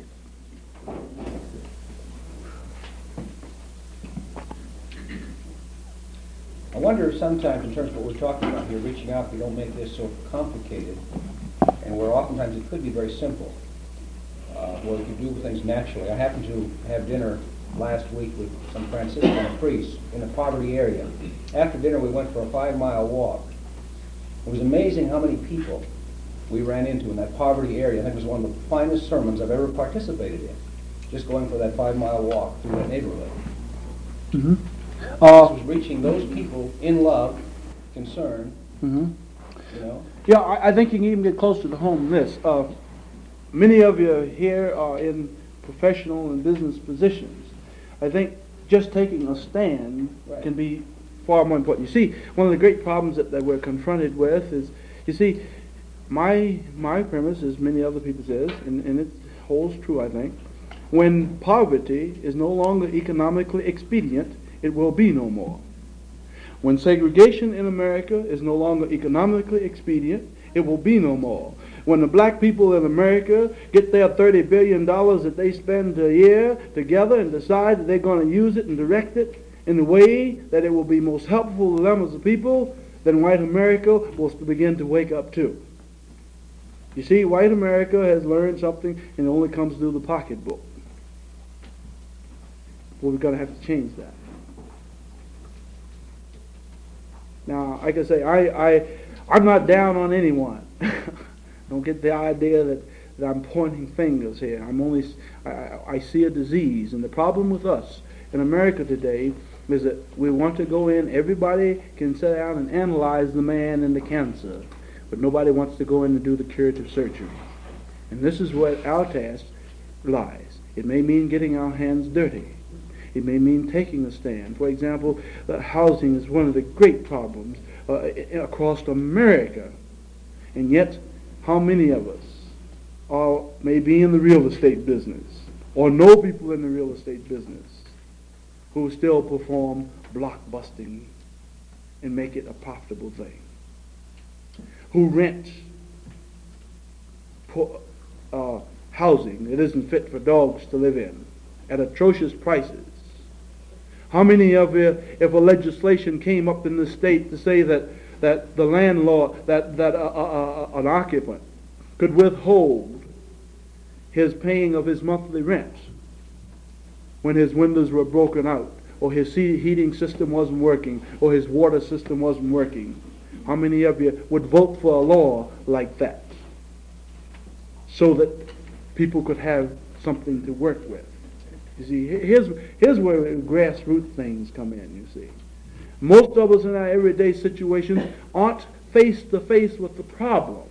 I wonder sometimes, in terms of what we're talking about here, reaching out, we don't make this so complicated, and where oftentimes it could be very simple, uh, where we could do things naturally. I happened to have dinner last week with some Franciscan priests in a poverty area. After dinner, we went for a five-mile walk. It was amazing how many people we ran into in that poverty area. I think it was one of the finest sermons I've ever participated in, just going for that five-mile walk through that neighborhood. Mm-hmm. Uh, this was reaching those people in love, concern, mm-hmm. you know. Yeah, I, I think you can even get closer to home than this. Uh, many of you here are in professional and business positions. I think just taking a stand right. can be far more important. You see, one of the great problems that, that we're confronted with is, you see, my my premise, as many other people's is, and, and it holds true, I think, when poverty is no longer economically expedient, it will be no more. When segregation in America is no longer economically expedient, it will be no more. When the black people in America get their thirty billion dollars that they spend a year together and decide that they're going to use it and direct it in the way that it will be most helpful to them as a people, then white America will begin to wake up too. You see, white America has learned something, and it only comes through the pocketbook. Well, we're going to have to change that. Now, like I say, I, I, I'm not down on anyone. Don't get the idea that, that I'm pointing fingers here. I'm only, I, I see a disease. And the problem with us in America today is that we want to go in, everybody can sit down and analyze the man and the cancer, but nobody wants to go in and do the curative surgery. And this is where our task lies. It may mean getting our hands dirty. It may mean taking a stand. For example, uh, housing is one of the great problems uh, across America. And yet, how many of us or may be in the real estate business, or know people in the real estate business, who still perform blockbusting and make it a profitable thing, who rent po- uh, housing that isn't fit for dogs to live in at atrocious prices. How many of you, if a legislation came up in the state to say that, that the landlord, that, that uh, uh, uh, an occupant could withhold his paying of his monthly rent when his windows were broken out, or his heating system wasn't working, or his water system wasn't working? How many of you would vote for a law like that so that people could have something to work with? You see, here's, here's where grassroots things come in, you see. Most of us in our everyday situations aren't face to face with the problem.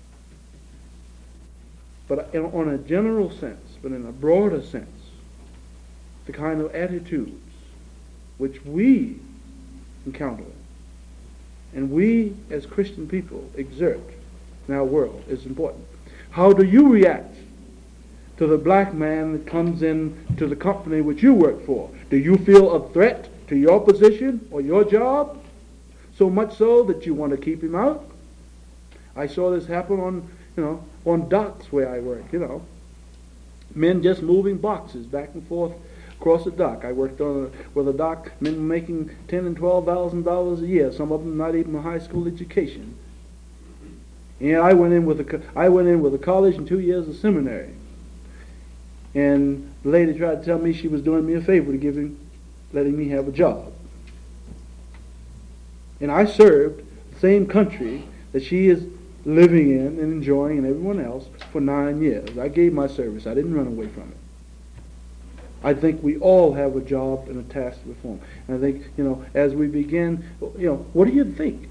But in, on a general sense, but in a broader sense, the kind of attitudes which we encounter and we as Christian people exert in our world is important. How do you react to the black man that comes in to the company which you work for? Do you feel a threat to your position or your job? So much so that you want to keep him out? I saw this happen on, you know, on docks where I work, you know. Men just moving boxes back and forth across the dock. I worked on a, with a dock, men making ten and twelve thousand dollars a year. Some of them not even a high school education. And I went in with a I went in with a college and two years of seminary. And the lady tried to tell me she was doing me a favor to give him, letting me have a job. And I served the same country that she is living in and enjoying, and everyone else, for nine years. I gave my service. I didn't run away from it. I think we all have a job and a task to perform. And I think, you know, as we begin, you know, what do you think?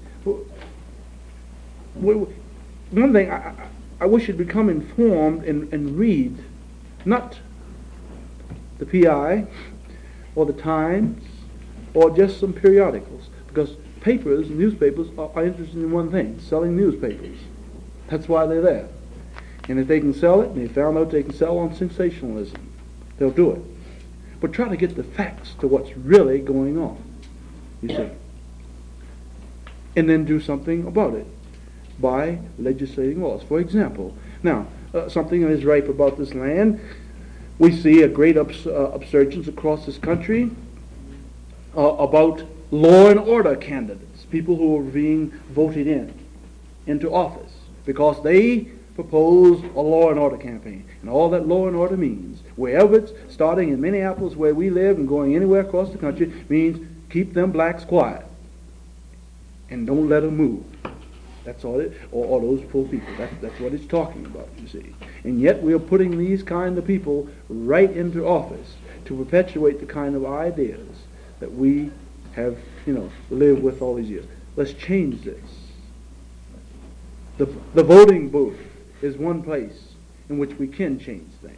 One thing, I, I wish you'd become informed and, and read, not the P I or the Times or just some periodicals, because papers, newspapers are, are interested in one thing: selling newspapers. That's why they're there. And if they can sell it, and they found out they can sell on sensationalism, they'll do it. But try to get the facts to what's really going on, you see. And then do something about it by legislating laws. For example, now, uh, something that is ripe about this land, we see a great ups, uh, upsurgence across this country uh, about law and order candidates, people who are being voted in, into office, because they propose a law and order campaign. And all that law and order means, wherever it's starting in Minneapolis where we live and going anywhere across the country, means keep them blacks quiet and don't let them move. That's all it, or, or those poor people. That's, that's what it's talking about, you see. And yet we are putting these kind of people right into office to perpetuate the kind of ideas that we have, you know, lived with all these years. Let's change this. The, the voting booth is one place in which we can change things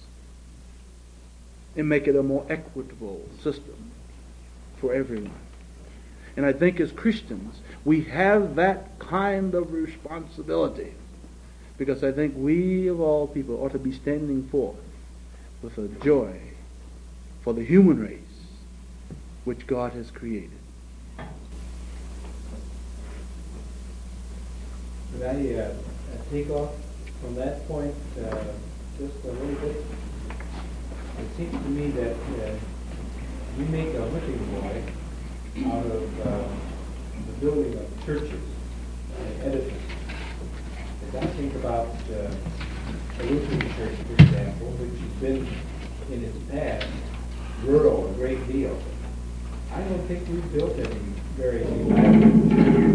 and make it a more equitable system for everyone. And I think as Christians, we have that kind of responsibility, because I think we of all people ought to be standing forth with a joy for the human race which God has created. Could I uh, take off from that point uh, just a little bit? It seems to me that uh, we make a whipping boy out of uh, the building of churches and edifices. As I think about uh, the Lutheran Church, for example, which has been in its past rural a great deal, I don't think we've built any very elaborate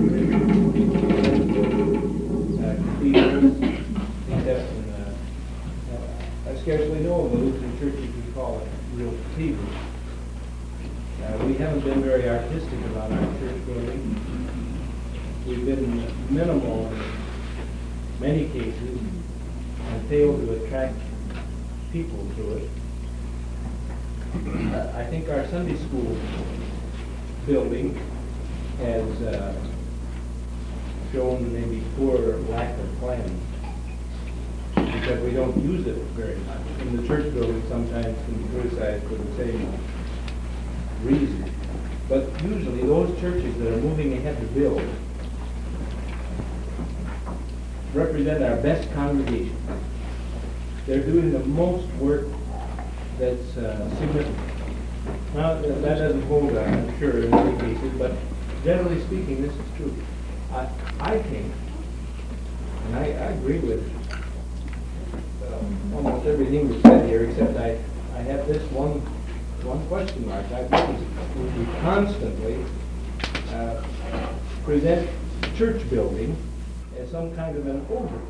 uh, cathedrals, except in, uh, uh, I scarcely know of a Lutheran church you can call it real cathedral. Uh, we haven't been very artistic about our church building. We've been minimal in many cases and failed to attract people to it. Uh, I think our Sunday school building has uh, shown maybe poor lack of planning. because we don't use it very much. And the church building sometimes can be criticized for the same reason. But usually those churches that are moving ahead to build represent our best congregation. They're doing the most work that's uh, significant. Now, that doesn't hold, uh, I'm sure, in many cases, but generally speaking, this is true. I, I think, and I, I agree with uh, almost everything we said here, except I, I have this one one question mark. I think we constantly uh, present church building as some kind of an over.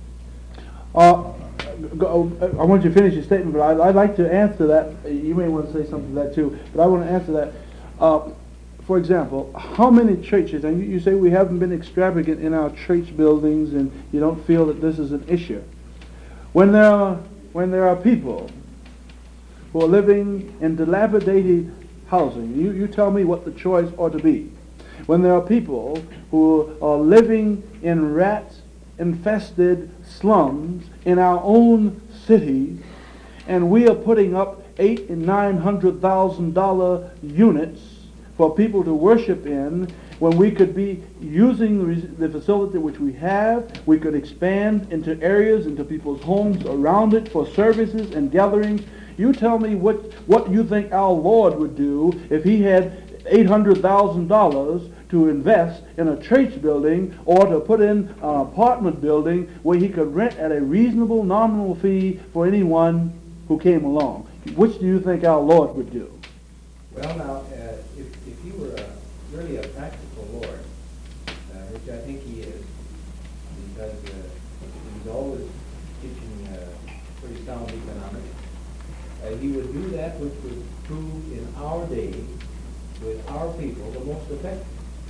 Uh, go, I want you to finish your statement, but I, I'd like to answer that. You may want to say something to that too, but I want to answer that. Uh, for example, how many churches, and you, you say we haven't been extravagant in our church buildings and you don't feel that this is an issue. When there are, when there are people who are living in dilapidated housing, you, you tell me what the choice ought to be. When there are people who are living in rat-infested slums in our own cities, and we are putting up eight and nine hundred thousand dollar units for people to worship in, when we could be using the, res- the facility which we have, we could expand into areas, into people's homes around it for services and gatherings. You tell me what, what you think our Lord would do if he had eight hundred thousand dollars to invest in a church building or to put in an apartment building where he could rent at a reasonable nominal fee for anyone who came along. Which do you think our Lord would do? Well, now, uh, if, if he were a, really a practical Lord, uh, which I think he is, because uh, he's always teaching uh, pretty sound economics, uh, he would do that which would prove in our day, with our people, the most effective.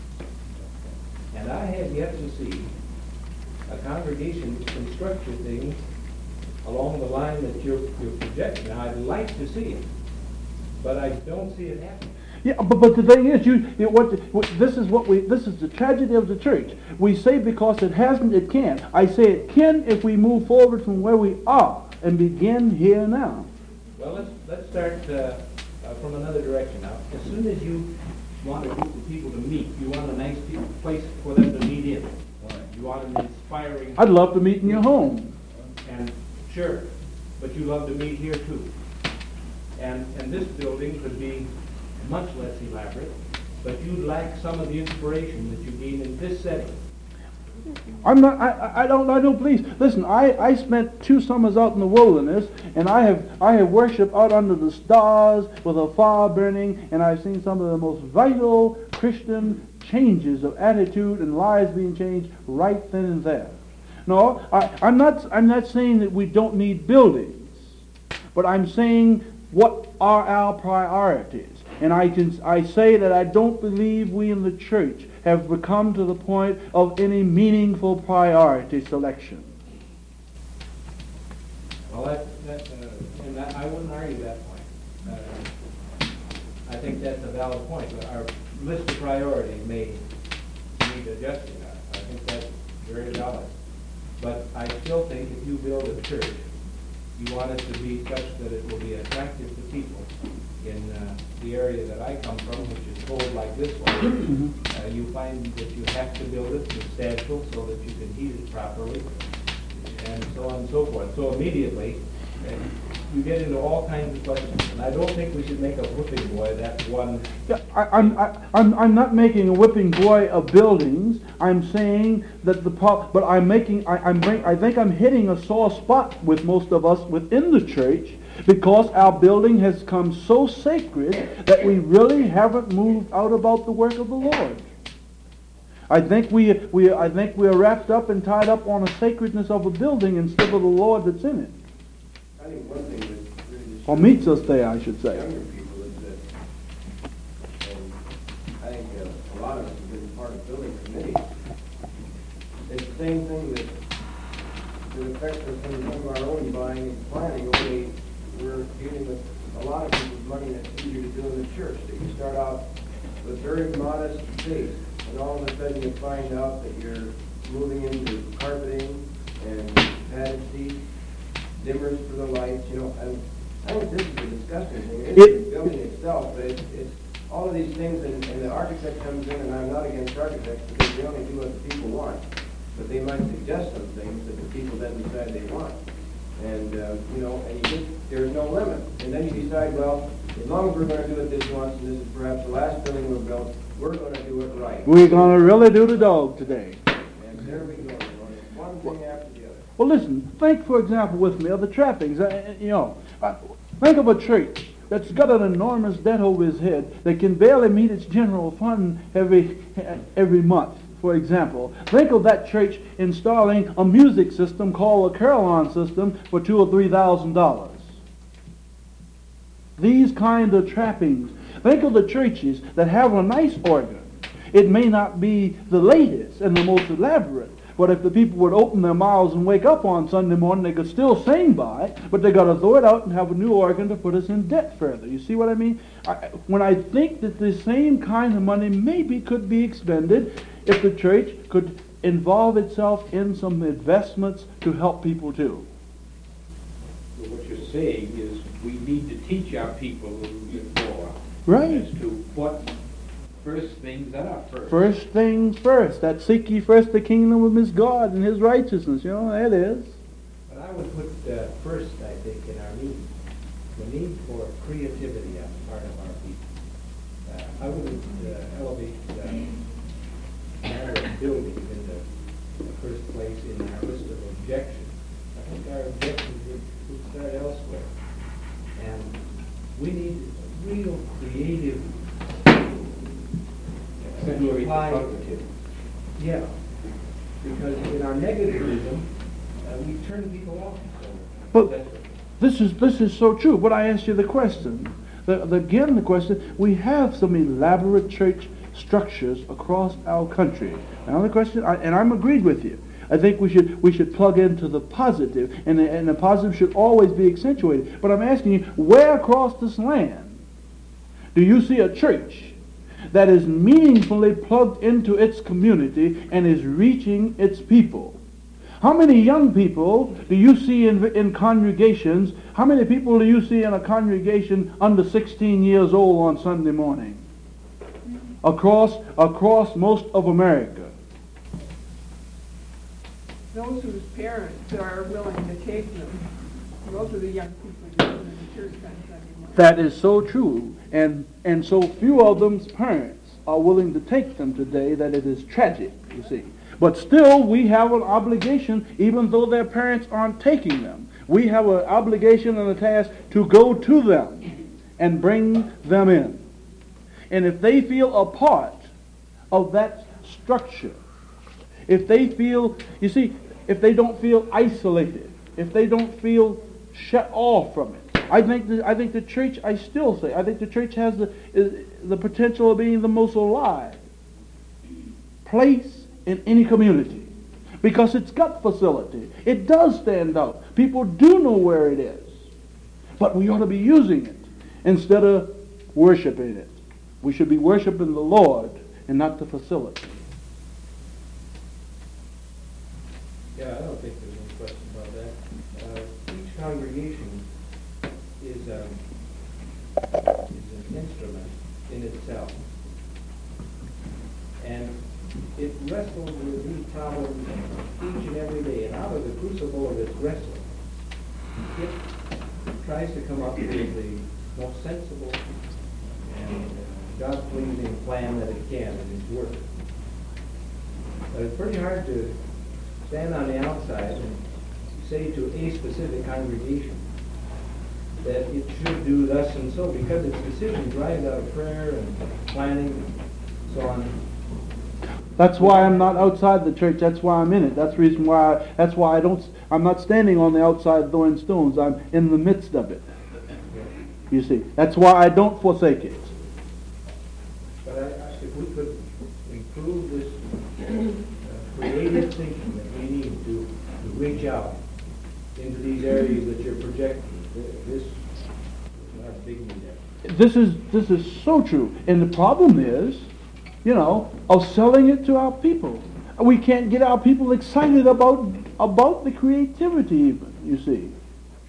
And I have yet to see a congregation construct things along the line that you're, you're projecting. Now, I'd like to see it, but I don't see it happening. Yeah, but, but the thing is, you, you what, what this is what we this is the tragedy of the church. We say because it hasn't, it can. I say it can if we move forward from where we are and begin here now. Well, let's let's start uh, uh, from another direction now. As soon as you want a group of people to meet, you want a nice pe- place for them to meet in. You want an inspiring. I'd love to meet in your home. And sure, but you love to meet here too. And and this building could be much less elaborate, but you'd lack some of the inspiration that you gain in this setting. I'm not. I, I don't. I don't. Please listen. I, I spent two summers out in the wilderness, and I have I have worshipped out under the stars with a fire burning, and I've seen some of the most vital Christian changes of attitude and lives being changed right then and there. No, I, I'm not. I'm not saying that we don't need buildings, but I'm saying what are our priorities. And I can I say that I don't believe we in the church have become to the point of any meaningful priority selection. Well, that, that, uh, and that, I wouldn't argue that point. Uh, I think that's a valid point. Our list of priorities may need adjusting. I think that's very valid. But I still think if you build a church, you want it to be such that it will be attractive to people. In uh, the area that I come from, which is cold like this one, uh, you find that you have to build it substantial so that you can heat it properly, and so on and so forth. So immediately, uh, you get into all kinds of questions. And I don't think we should make a whipping boy that one. Yeah, I, I'm, I, I'm, I'm not making a whipping boy of buildings. I'm saying that the pro- but I'm making, I, I'm, bring, I think I'm hitting a sore spot with most of us within the church, because our building has come so sacred that we really haven't moved out about the work of the Lord. I think we, we, I think we're wrapped up and tied up on the sacredness of a building instead of the Lord that's in it. I think one thing that really Or meets us there, I should say. younger people is that, and I think uh, a lot of us have been part of building committees. It's the same thing that that affects us in some of our own buying and planning, only we're dealing with a lot of people's money that's easier to do in the church. That you start out with very modest faith, and all of a sudden you find out that you're moving into carpeting and padded seats dimmers for the lights, you know, and I think this is a disgusting thing. It It- isn't the building itself, but it's, it's all of these things, and, and the architect comes in, and I'm not against architects, because they only do what the people want. But they might suggest some things that the people then decide they want. And, uh, you know, and you just, there's no limit. And then you decide, well, as long as we're gonna do it this once, and this is perhaps the last building we've built, we're gonna do it right. We're going to really do the dog today. And there we go, you know, it's one thing after the other. Well, listen, think, for example, with me of the trappings. Uh, you know, uh, think of a church that's got an enormous debt over his head that can barely meet its general fund every every month. For example, think of that church installing a music system called a carillon system for two or three thousand dollars. These kind of trappings. Think of the churches that have a nice organ. It may not be the latest and the most elaborate, but if the people would open their mouths and wake up on Sunday morning, they could still sing by it, but they got to throw it out and have a new organ to put us in debt further. You see what I mean? I, when I think that the same kind of money maybe could be expended if the church could involve itself in some investments to help people too. But what you're saying is we need to teach our people a little bit more Right. as to what first things are first. First things first. That seek ye first the kingdom of his God and his righteousness. You know, that is. But I would put uh, first, I think, in our need, the need for creativity on the part of our people. Uh, I wouldn't uh, elevate uh, matter of building in the, the first place in our list of objections. I think our objections would, would start elsewhere. And we need real creative Accentuate the apply- positive. Yeah, because in our negativism, uh, we turn people off. So But that's- this is this is so true. But I ask you the question. The, the, again, the question, we have some elaborate church structures across our country. Now the question, I, and I'm agreed with you. I think we should we should plug into the positive, and the, and the positive should always be accentuated. But I'm asking you, where across this land do you see a church that is meaningfully plugged into its community and is reaching its people? How many young people do you see in, in congregations? How many people do you see in a congregation under sixteen years old on Sunday morning? Across, across most of America. Those whose parents are willing to take them, those are the young people you go to the church on Sunday morning. That is so true. And, and so few of them's parents are willing to take them today that it is tragic, you see. But still, we have an obligation, even though their parents aren't taking them. We have an obligation and a task to go to them and bring them in. And if they feel a part of that structure, if they feel, you see, if they don't feel isolated, if they don't feel shut off from it, I think the, I think the church, I still say, I think the church has the, is, the potential of being the most alive place in any community because it's got facility. It does stand out. People do know where it is. But we ought to be using it instead of worshiping it. We should be worshiping the Lord and not the facility. Yeah, I don't think there's any question about that. Uh, each congregation is, um, is an instrument in itself. And it wrestles with these problems each and every day. And out of the crucible of its wrestling, it tries to come up with the most sensible and uh, God-pleasing plan that it can in its work. But it's pretty hard to stand on the outside and say to a specific congregation that it should do thus and so, because its decision drives out of prayer and planning and so on. That's why I'm not outside the church. That's why I'm in it. That's the reason why. I, that's why I don't. I'm not standing on the outside throwing stones. I'm in the midst of it. You see. That's why I don't forsake it. But I, I, if we could improve this uh, creative thinking that we need to, to reach out into these areas that you're projecting, this is not a big need there. This is this is so true. And the problem is, you know, of selling it to our people. We can't get our people excited about about the creativity even, you see.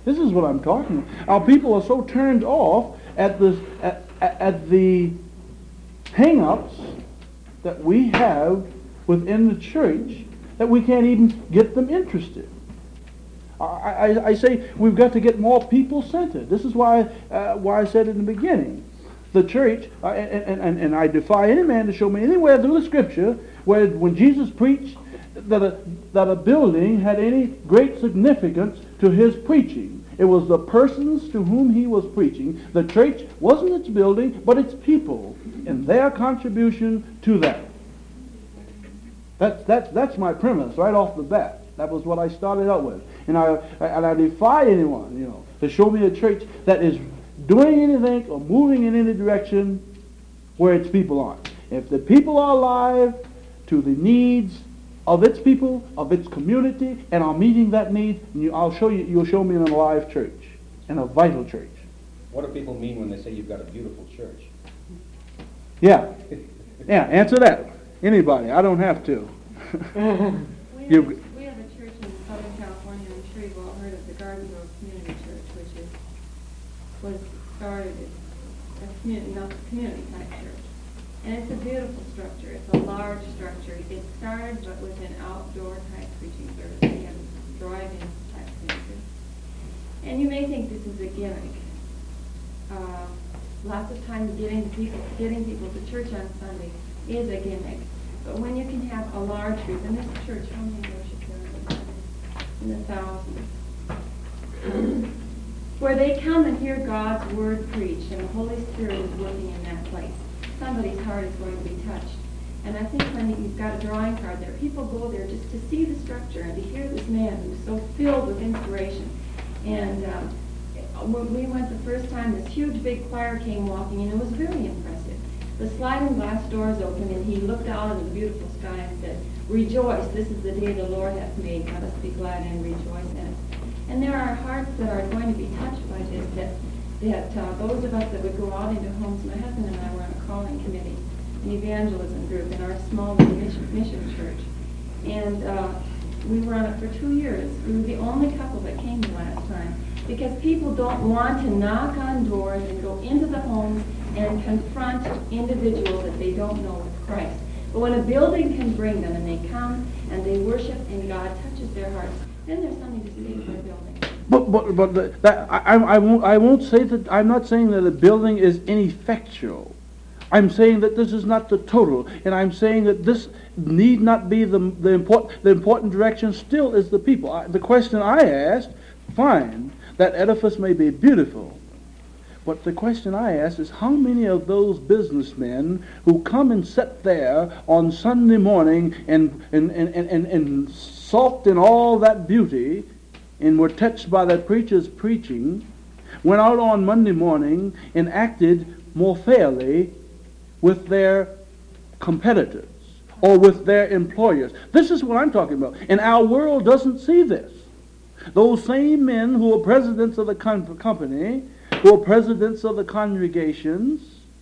This is what I'm talking about. Our people are so turned off at the at, at, at the hang-ups that we have within the church that we can't even get them interested. I, I, I say we've got to get more people-centered. This is why uh, why I said in the beginning, the church, uh, and, and, and I defy any man to show me anywhere through the Scripture where when Jesus preached that a, that a building had any great significance to his preaching. It was the persons to whom he was preaching. The church wasn't its building, but its people and their contribution to that. That's, that's, that's my premise right off the bat. That was what I started out with. And I, and I defy anyone, you know, to show me a church that is doing anything or moving in any direction where its people aren't. If the people are alive to the needs of its people, of its community, and are meeting that need, you, I'll show you, you'll show me an alive church, and a vital church. What do people mean when they say you've got a beautiful church? Yeah. Yeah, answer that. Anybody. I don't have to. We have, You- we have a church in Southern California, I'm sure you've all heard of the Garden Grove Community Church, which is, was started as a community, not a community type church. And it's a beautiful structure. It's a large structure. It started but with an outdoor type preaching service. We have drive-in type thing. And you may think this is a gimmick. Uh, lots of times getting people getting people to church on Sunday is a gimmick. But when you can have a large group, and this church, how many worship there in the thousands, where they come and hear God's word preached, and the Holy Spirit is working in that place, somebody's heart is going to be touched. And I think when you've got a drawing card there, people go there just to see the structure and to hear this man who's so filled with inspiration. And um, when we went the first time, this huge big choir came walking in. It was very impressive. The sliding glass doors opened, and he looked out into the beautiful sky and said, "Rejoice, this is the day the Lord hath made. Let us be glad and rejoice in it." And there are hearts that are going to be touched by this, that, that uh, those of us that would go out into homes, my husband and I were on a calling committee, an evangelism group in our small mission, mission church. And uh, we were on it for two years. We were the only couple that came the last time, because people don't want to knock on doors and go into the homes and confront individuals that they don't know with Christ. But when a building can bring them, and they come and they worship and God touches their hearts, then there's something to say for a building. But but but the, that I, I won't I won't say that. I'm not saying that a building is ineffectual. I'm saying that this is not the total, and I'm saying that this need not be the the important the important direction. Still is the people. I, the question I asked, fine, that edifice may be beautiful. But the question I ask is, how many of those businessmen who come and sit there on Sunday morning and and, and, and, and, and soaked in all that beauty and were touched by that preacher's preaching, went out on Monday morning and acted more fairly with their competitors or with their employers? This is what I'm talking about. And our world doesn't see this. Those same men who are presidents of the com- company who are presidents of the congregations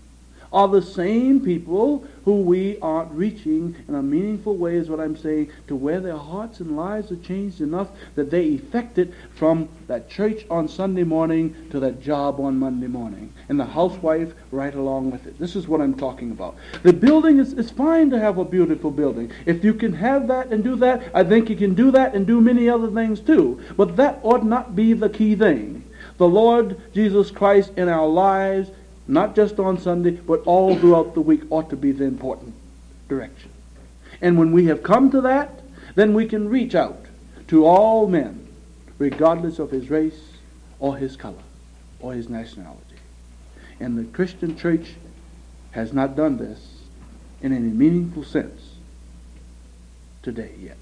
are the same people who we aren't reaching in a meaningful way, is what I'm saying, to where their hearts and lives are changed enough that they effect it from that church on Sunday morning to that job on Monday morning, and the housewife right along with it. This is what I'm talking about. The building is, it's fine to have a beautiful building. If you can have that and do that, I think you can do that and do many other things too. But that ought not be the key thing. The Lord Jesus Christ in our lives, not just on Sunday, but all throughout the week, ought to be the important direction. And when we have come to that, then we can reach out to all men, regardless of his race or his color or his nationality. And the Christian church has not done this in any meaningful sense today yet.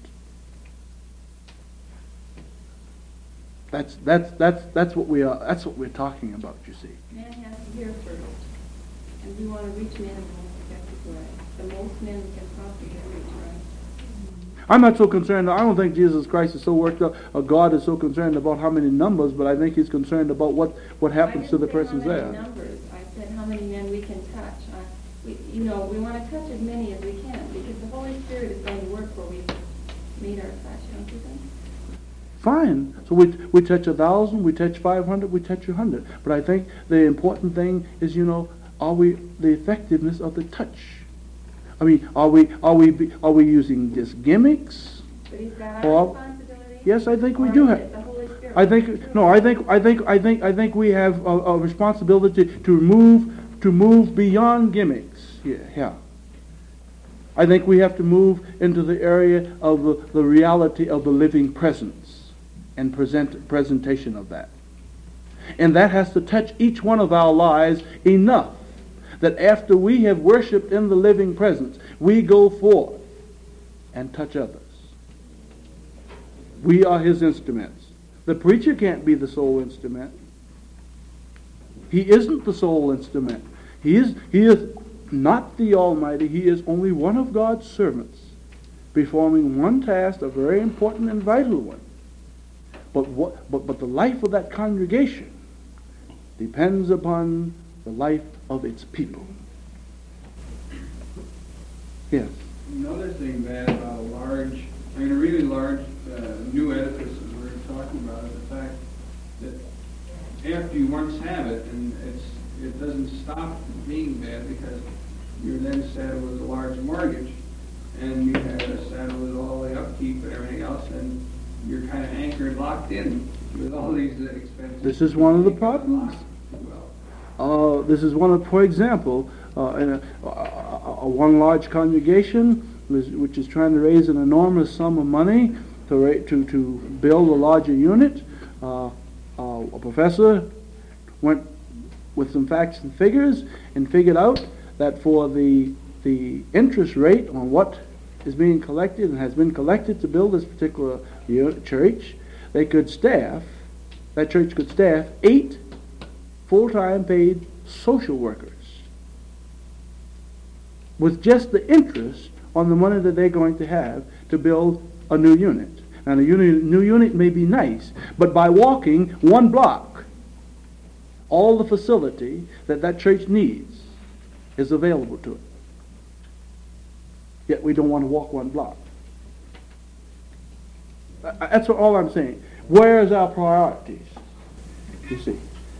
That's that's that's that's what we are. That's what we're talking about. You see. Man has to hear first, and we want to reach men in the most effective way. The most men we can possibly reach, right? I'm not so concerned. I don't think Jesus Christ is so worked up, or God is so concerned about how many numbers, but I think He's concerned about what what happens to the persons there. there. Numbers. I said how many men we can touch. I, we, you know, we want to touch as many as we can, because the Holy Spirit is going to work where we meet our touch. Don't you think? fine. So we we touch a thousand, we touch five hundred, we touch a hundred. But I think the important thing is, you know, are we the effectiveness of the touch? I mean, are we are we be, are we using just gimmicks? But he's got Or- our responsibility. Yes, I think we or do is have. it the Holy Spirit? I think no. I think I think I think I think we have a, a responsibility to move to move beyond gimmicks. Yeah, yeah. I think we have to move into the area of the, the reality of the living presence and present presentation of that, and that has to touch each one of our lives enough that after we have worshipped in the living presence, we go forth and touch others. We are his instruments. The preacher can't be the sole instrument. He isn't the sole instrument. He is, he is not the Almighty. He is only one of God's servants, performing one task, a very important and vital one. But, what, but, but the life of that congregation depends upon the life of its people. Yes. Another thing bad about a large, I mean a really large uh, new edifice that we're talking about is the fact that after you once have it, and it's it doesn't stop being bad because you're then saddled with a large mortgage, and you have to saddle with all the upkeep and everything else, and you're kind of anchored, locked in with all these expenses. This is one of the problems. Uh, this is one of, for example, uh, in a, a, a one large congregation which, which is trying to raise an enormous sum of money to ra- to to build a larger unit. Uh, uh, a professor went with some facts and figures and figured out that for the the interest rate on what is being collected and has been collected to build this particular u- church, they could staff, that church could staff eight full-time paid social workers with just the interest on the money that they're going to have to build a new unit. Now, the uni- new unit may be nice, but by walking one block, all the facility that that church needs is available to it. Yet we don't want to walk one block. That's all I'm saying. Where is our priorities? You see.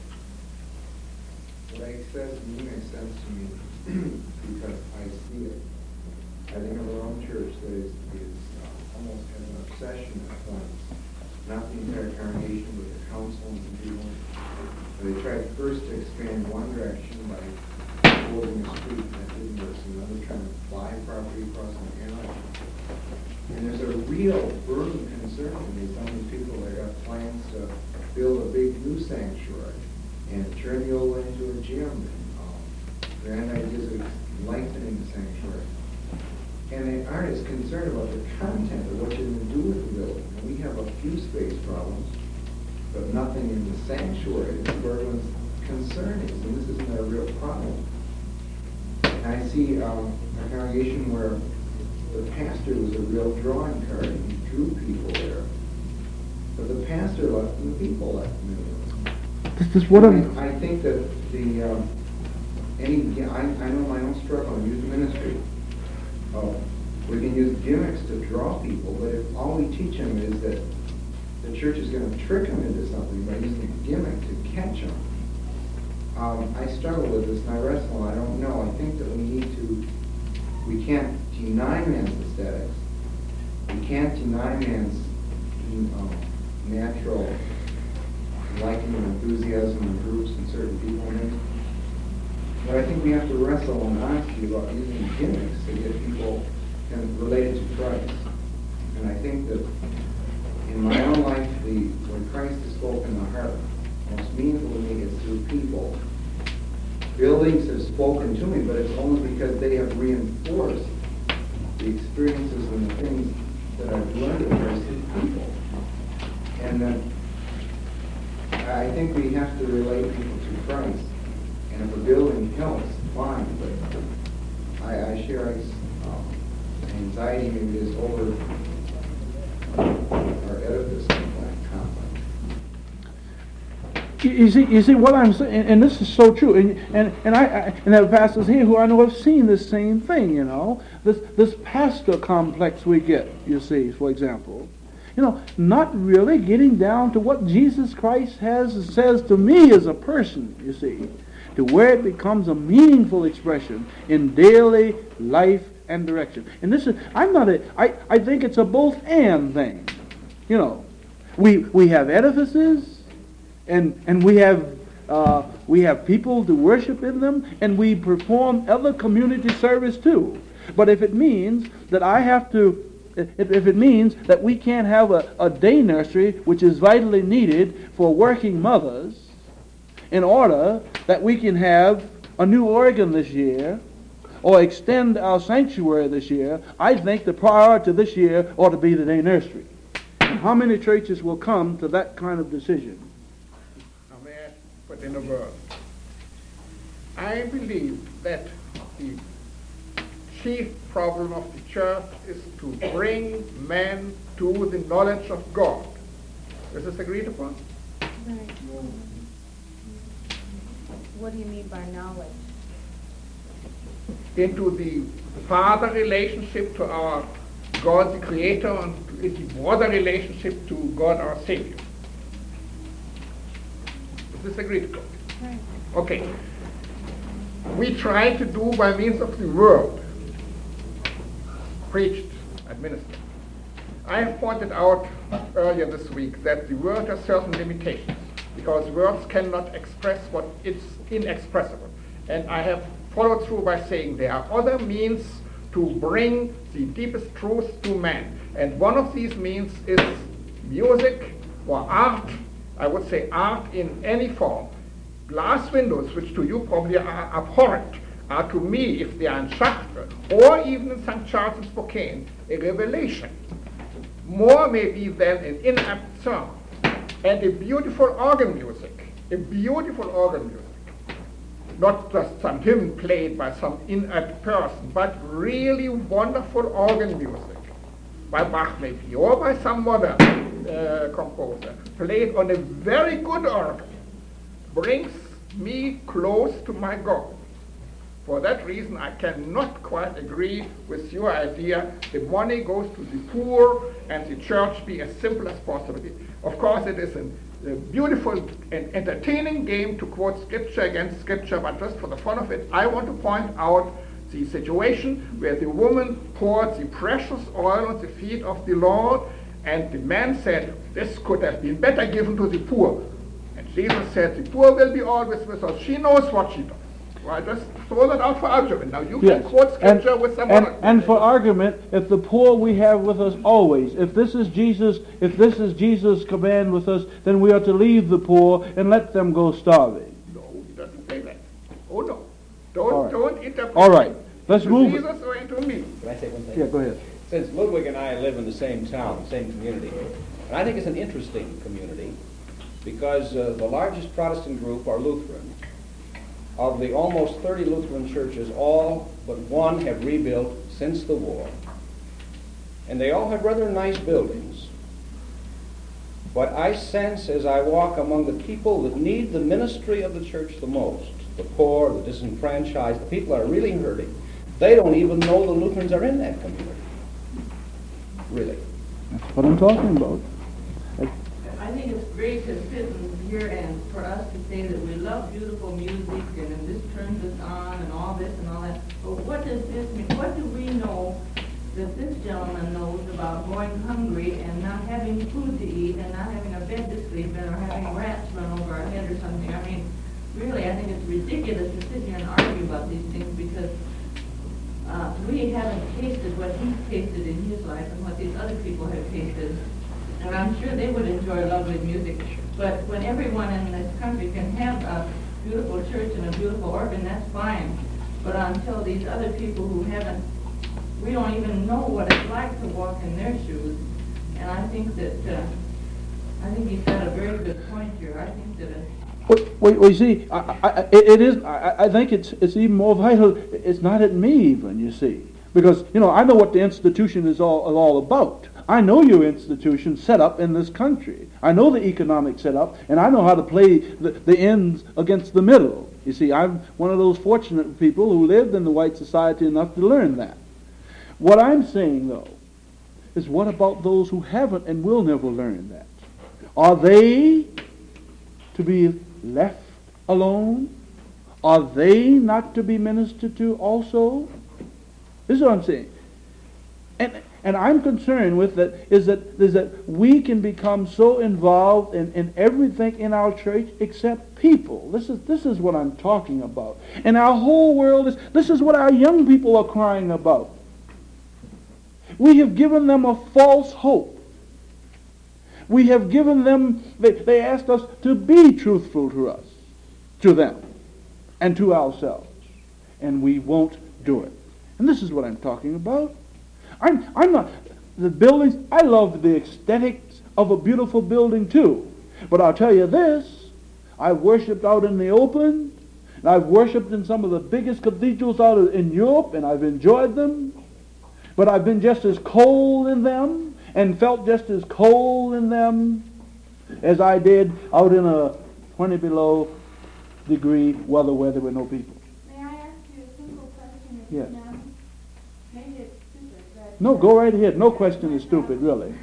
What makes sense to me makes sense to me because I see it. I think of our own church that is, is uh, almost has an obsession at points, not the entire congregation, but the council and the people. They tried first to expand one direction by building a street, and that didn't work. So another trying to fly property across an airline. And there's a real burning concern to me. Some of these people that got plans to build a big new sanctuary and turn the old one into a gym. And, um, grand ideas of lengthening the sanctuary. And they aren't as concerned about the content of what you're going to do with the building. And we have a few space problems, but nothing in the sanctuary. This is where everyone's concern is, and this isn't a real problem. And I see um, a congregation where the pastor was a real drawing card, and he drew people there. But the pastor left and the people left. This is what I'm... I, I think that the, um, any, yeah, I, I know my own struggle in youth ministry. Uh, we can use gimmicks to draw people, but if all we teach them is that the church is going to trick them into something by using a gimmick to catch them. Um, I struggle with this and I wrestle, I don't know. I think that we need to, we can't deny man's aesthetics. We can't deny man's um, natural liking and enthusiasm in groups and certain people in it. But I think we have to wrestle in honesty about using gimmicks to get people kind of related to Christ. And I think that in my own life, the when Christ is spoken in the heart, most meaningful to me is through people. Buildings have spoken to me, but it's only because they have reinforced the experiences and the things that I've learned of Christ through people. And then I think we have to relate people to Christ. And if a building helps, fine, but I, I share um, anxiety maybe is over our edifice complex. You see, you see what I'm saying, and, and this is so true. And and and I, I and there are pastors here who I know have seen this same thing. You know, this this pastor complex we get. You see, for example, you know, not really getting down to what Jesus Christ has says to me as a person, you see, to where it becomes a meaningful expression in daily life and direction. And this is, I'm not a, I, I think it's a both and thing. You know, we we have edifices, and and we have uh, we have people to worship in them, and we perform other community service too. But if it means that I have to, if, if it means that we can't have a, a day nursery, which is vitally needed for working mothers, in order that we can have a new organ this year, or extend our sanctuary this year, I think the priority this year ought to be the day nursery. And how many churches will come to that kind of decision? Now may I put in a word? I believe that the chief problem of the church is to bring men to the knowledge of God. Is this agreed upon? Right. What do you mean by knowledge? Into the father relationship to our God the Creator, and the brother relationship to God our Savior. Is this agreed upon? Right. Okay. We try to do by means of the word, preached, administered. I have pointed out earlier this week that the word has certain limitations, because words cannot express what is inexpressible. And I have followed through by saying there are other means to bring the deepest truth to man. And one of these means is music or art. I would say art in any form. Glass windows, which to you probably are abhorrent, are to me, if they are in Chartres or even in Saint Charles in Spokane, a revelation. More maybe than an inapt sermon. And a beautiful organ music, a beautiful organ music. Not just some hymn played by some inapt person, but really wonderful organ music by Bach maybe, or by some modern uh, composer, played on a very good organ, brings me close to my God. For that reason, I cannot quite agree with your idea the money goes to the poor and the church be as simple as possible. Of course, it is an, a beautiful and entertaining game to quote scripture against scripture, but just for the fun of it, I want to point out the situation where the woman poured the precious oil on the feet of the Lord, and the man said, this could have been better given to the poor. And Jesus said, the poor will be always with us. She knows what she does. Well, I just throw that out for argument. Now you Yes. can quote scripture and, with some and, other. and for argument, if the poor we have with us always, if this is Jesus, if this is Jesus' command with us, then we are to leave the poor and let them go starving. No, he doesn't say that. Oh no. Don't All right. don't interpret All right. Let's to move it. Jesus or into me. Can I say one thing? Yeah, go ahead. Since Ludwig and I live in the same town, the same community, and I think it's an interesting community because uh, the largest Protestant group are Lutheran. Of the almost thirty Lutheran churches, all but one have rebuilt since the war. And they all have rather nice buildings. But I sense as I walk among the people that need the ministry of the church the most, the poor, the disenfranchised, the people that are really hurting, they don't even know the Lutherans are in that community. Really. That's what I'm talking about. I think it's great to sit in here and for us to say that we love beautiful music and then this turns us on and all this and all that. But what does this mean? What do we know that this gentleman knows about going hungry and not having food to eat and not having a bed to sleep in or having rats run over our head or something? I mean, really, I think it's ridiculous to sit here and argue about these things because uh, we haven't tasted what he's tasted in his life and what these other people have tasted. And I'm sure they would enjoy lovely music. But when everyone in this country can have a beautiful church and a beautiful organ, that's fine. But until these other people who haven't, we don't even know what it's like to walk in their shoes. And I think that, uh, I think he's got a very good point here. I think that it, Well, well, well, you see, I, I, it, it is. I, I think it's it's even more vital. It's not at me, even. You see, because you know I know what the institution is all is all about. I know your institution set up in this country. I know the economic setup, and I know how to play the, the ends against the middle. You see, I'm one of those fortunate people who lived in the white society enough to learn that. What I'm saying, though, is what about those who haven't and will never learn that? Are they to be left alone? Are they not to be ministered to also? This is what I'm saying. And and I'm concerned with that is that is that we can become so involved in, in everything in our church except people. This is this is what I'm talking about. And our whole world is this is what our young people are crying about. We have given them a false hope. We have given them, they, they asked us to be truthful to us, to them, and to ourselves. And we won't do it. And this is what I'm talking about. I'm, I'm not, the buildings, I love the aesthetics of a beautiful building too. But I'll tell you this, I've worshipped out in the open, and I've worshipped in some of the biggest cathedrals out in Europe, and I've enjoyed them. But I've been just as cold in them, and felt just as cold in them as I did out in a twenty below degree weather where there were no people. May I ask you a simple question? Yes. Now, maybe it's stupid, but... No, go right ahead. No question is stupid, really.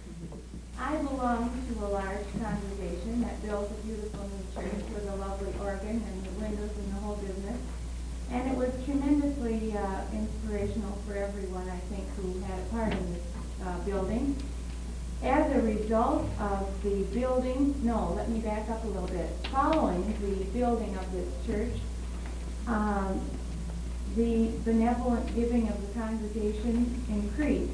I belong to a large congregation that built a beautiful new church with a lovely organ and the windows and the whole business. And it was tremendously uh, inspirational for everyone, I think, who had a part in this uh, building. As a result of the building, no, let me back up a little bit. Following the building of this church, um, the benevolent giving of the congregation increased.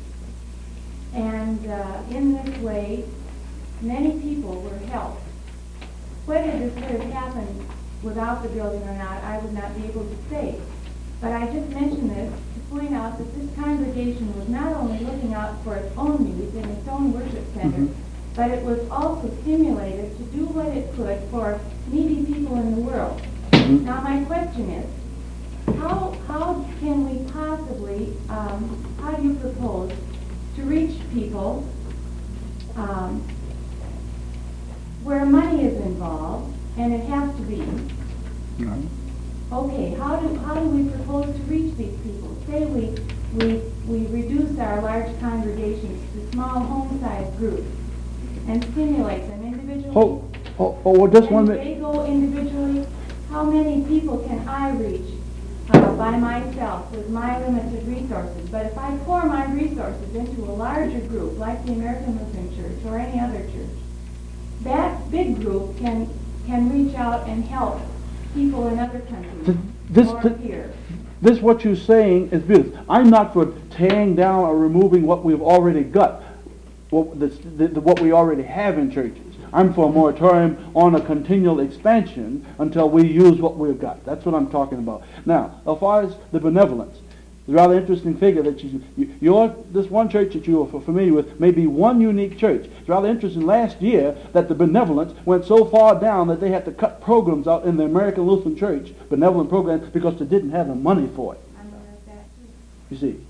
And uh, in this way, many people were helped. Whether this would have happened without the building or not, I would not be able to say. But I just mention this to point out that this congregation was not only looking out for its own needs and its own worship center, mm-hmm. but it was also stimulated to do what it could for needy people in the world. Mm-hmm. Now my question is, how how can we possibly, um, how do you propose to reach people um, where money is involved, and it has to be? No. Okay, how do how do we propose to reach these people? Say we we we reduce our large congregations to small home-sized groups and stimulate them individually. Oh, oh, oh well, just one minute. They go individually. How many people can I reach uh, by myself with my limited resources? But if I pour my resources into a larger group, like the American Lutheran Church or any other church, that big group can can reach out and help people in other countries this, or this, here. This, what you're saying is beautiful. I'm not for tearing down or removing what we've already got, what, the, the, what we already have in churches. I'm for a moratorium on a continual expansion until we use what we've got. That's what I'm talking about. Now, as far as the benevolence, it's a rather interesting figure that you, you, you're, this one church that you are familiar with may be one unique church. It's rather interesting last year that the benevolence went so far down that they had to cut programs out in the American Lutheran Church, benevolent programs, because they didn't have the money for it. I'm aware of that too. You see.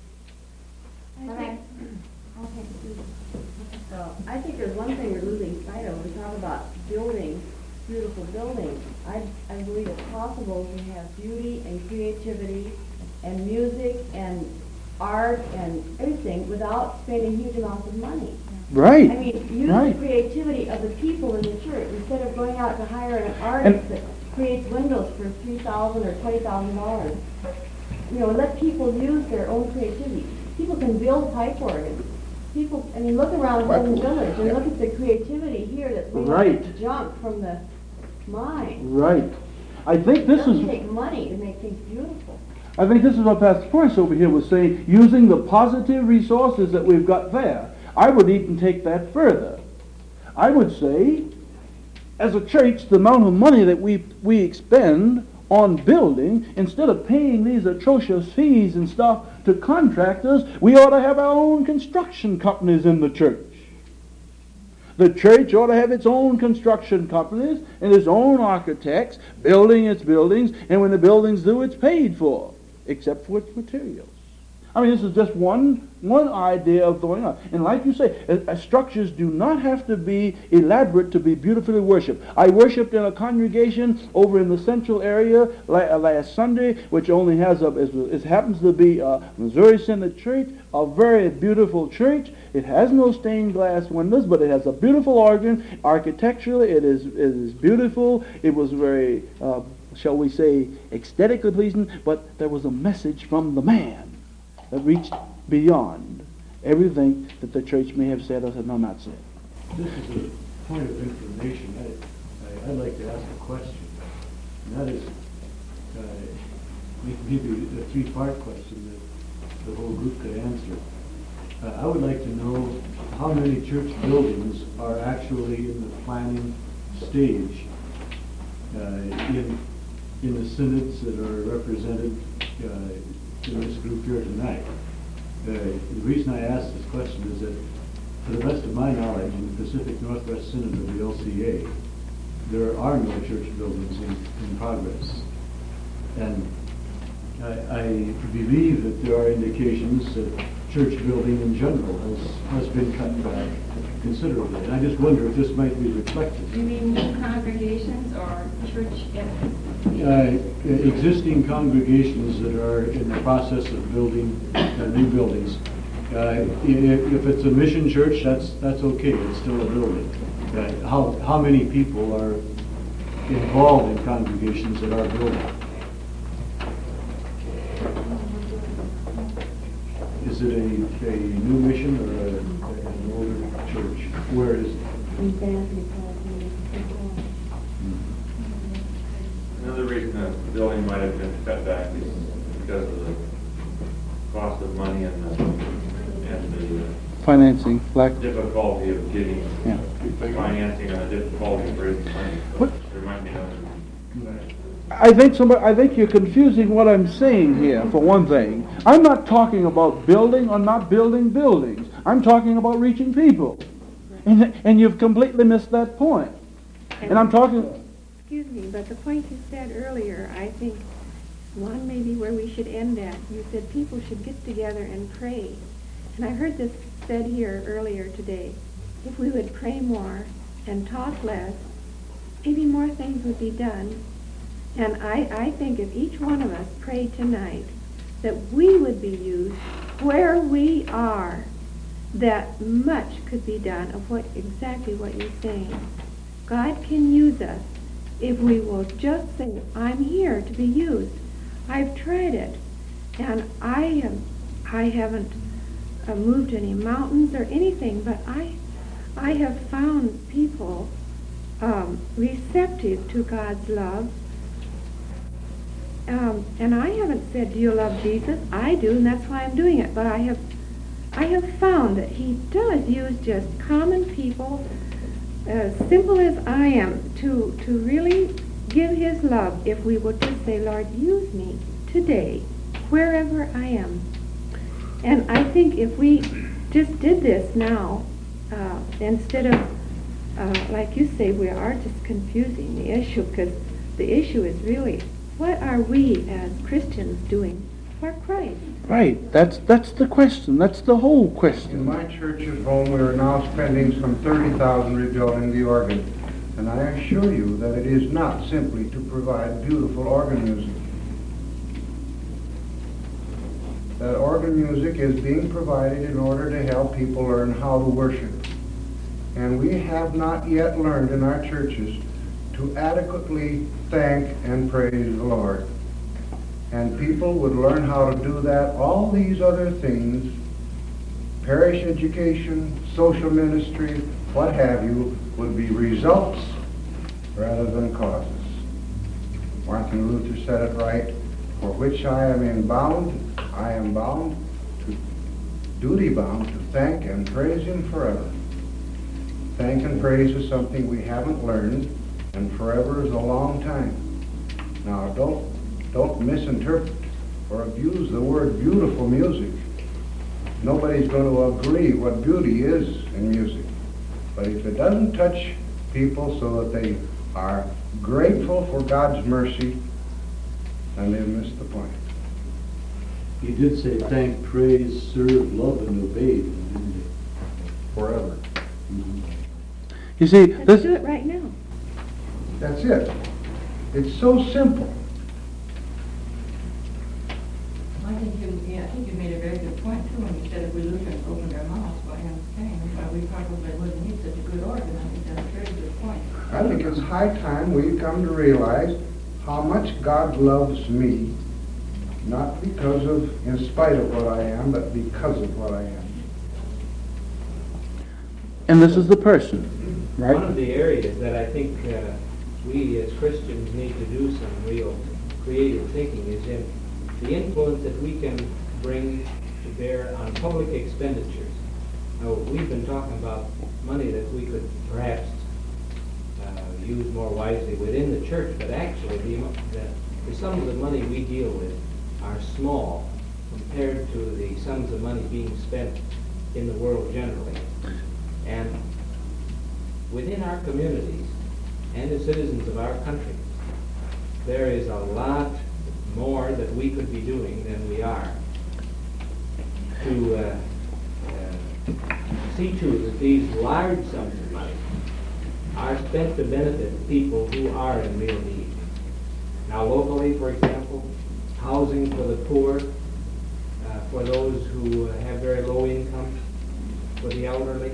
I think, okay, So I think there's one thing we're losing sight of. We talk about buildings, beautiful buildings. I, I believe it's possible to have beauty and creativity and music and art and everything without spending huge amounts of money. Right. I mean, use right. the creativity of the people in the church instead of going out to hire an artist and, that creates windows for three thousand dollars or twenty thousand dollars. You know, let people use their own creativity. People can build pipe organs. People, I mean, look around Golden Village and yeah. look at the creativity here that's made right. junk from the mine. Right. I think this it doesn't is... take money to make things beautiful. I think this is what Pastor Forrest over here was saying, using the positive resources that we've got there. I would even take that further. I would say, as a church, the amount of money that we, we expend on building, instead of paying these atrocious fees and stuff to contractors, we ought to have our own construction companies in the church. The church ought to have its own construction companies and its own architects building its buildings, and when the building's due, it's paid for, except for its materials. I mean, this is just one one idea of going on. And like you say, uh, uh, structures do not have to be elaborate to be beautifully worshipped. I worshipped in a congregation over in the central area la- uh, last Sunday, which only has a, is, is happens to be a Missouri Synod Church, a very beautiful church. It has no stained glass windows, but it has a beautiful organ. Architecturally, it is, it is beautiful. It was very, uh, shall we say, aesthetically pleasing, but there was a message from the man that reached beyond everything that the church may have said or had not said. This is a point of information. I, I, I'd like to ask a question. And that is, uh, maybe a three-part question that the whole group could answer. Uh, I would like to know how many church buildings are actually in the planning stage uh, in, in the synods that are represented uh, in this group here tonight. Uh, the reason I ask this question is that, to the best of my knowledge, in the Pacific Northwest Synod of the L C A, there are no church buildings in, in progress. And I, I believe that there are indications that church building in general has, has been cut back considerably. And I just wonder if this might be reflected. You mean new congregations or church edifices? Uh, existing congregations that are in the process of building uh, new buildings. Uh, if, if it's a mission church, that's that's okay. It's still a building. Uh, how how many people are involved in congregations that are building? Is it a, a new mission or a, an older church? Where is it? Another reason that the building might have been cut back is because of the cost of money and the, and the Financing, lack. difficulty of getting Yeah. financing and the difficulty of raising money. So What? there might be another. I think somebody, I think you're confusing what I'm saying here, for one thing. I'm not talking about building or not building buildings. I'm talking about reaching people. And, and you've completely missed that point. And I'm talking... Excuse me, but the point you said earlier, I think one may be where we should end at. You said people should get together and pray. And I heard this said here earlier today. If we would pray more and talk less, maybe more things would be done. And I, I think if each one of us prayed tonight that we would be used where we are, that much could be done of what exactly what you're saying. God can use us if we will just say, I'm here to be used. I've tried it, and I have, I haven't uh, moved any mountains or anything, but I, I have found people um, receptive to God's love. Um, and I haven't said, do you love Jesus? I do, and that's why I'm doing it. But I have, I have found that He does use just common people, as simple as I am, to, to really give His love if we would just say, Lord, use me today, wherever I am. And I think if we just did this now, uh, instead of, uh, like you say, we are just confusing the issue, because the issue is really, what are we as Christians doing for Christ? Right, that's that's the question. That's the whole question. In my church at home, we are now spending some thirty thousand rebuilding the organ. And I assure you that it is not simply to provide beautiful organ music. That organ music is being provided in order to help people learn how to worship. And we have not yet learned in our churches to adequately thank and praise the Lord. And people would learn how to do that. All these other things, parish education, social ministry, what have you, would be results rather than causes. Martin Luther said it right, for which I am in bound, I am bound, to duty bound, to thank and praise Him forever. Thank and praise is something we haven't learned, and forever is a long time. Now, don't don't misinterpret or abuse the word beautiful music. Nobody's going to agree what beauty is in music. But if it doesn't touch people so that they are grateful for God's mercy, then they've missed the point. He did say thank, praise, serve, love, and obey, didn't he? Forever. Mhm. You see, Let's this, do it right now. That's it. It's so simple. I think you, yeah, I think you made a very good point too when you said if we Lutherans opened our mouths by him saying, well, we probably wouldn't need such a good organ. I think that's a very good point. I think it's high time we come to realize how much God loves me, not because of, in spite of what I am, but because of what I am. and this is the person, One of right? the areas that I think uh, we as Christians need to do some real creative thinking is in the influence that we can bring to bear on public expenditures. Now, we've been talking about money that we could perhaps uh, use more wisely within the church, but actually the, the, the sums of the money we deal with are small compared to the sums of money being spent in the world generally. And within our communities and the citizens of our country, there is a lot more that we could be doing than we are to uh, uh, see to that these large sums of money are spent to benefit people who are in real need. Now locally, for example, housing for the poor, uh, for those who uh, have very low incomes, for the elderly.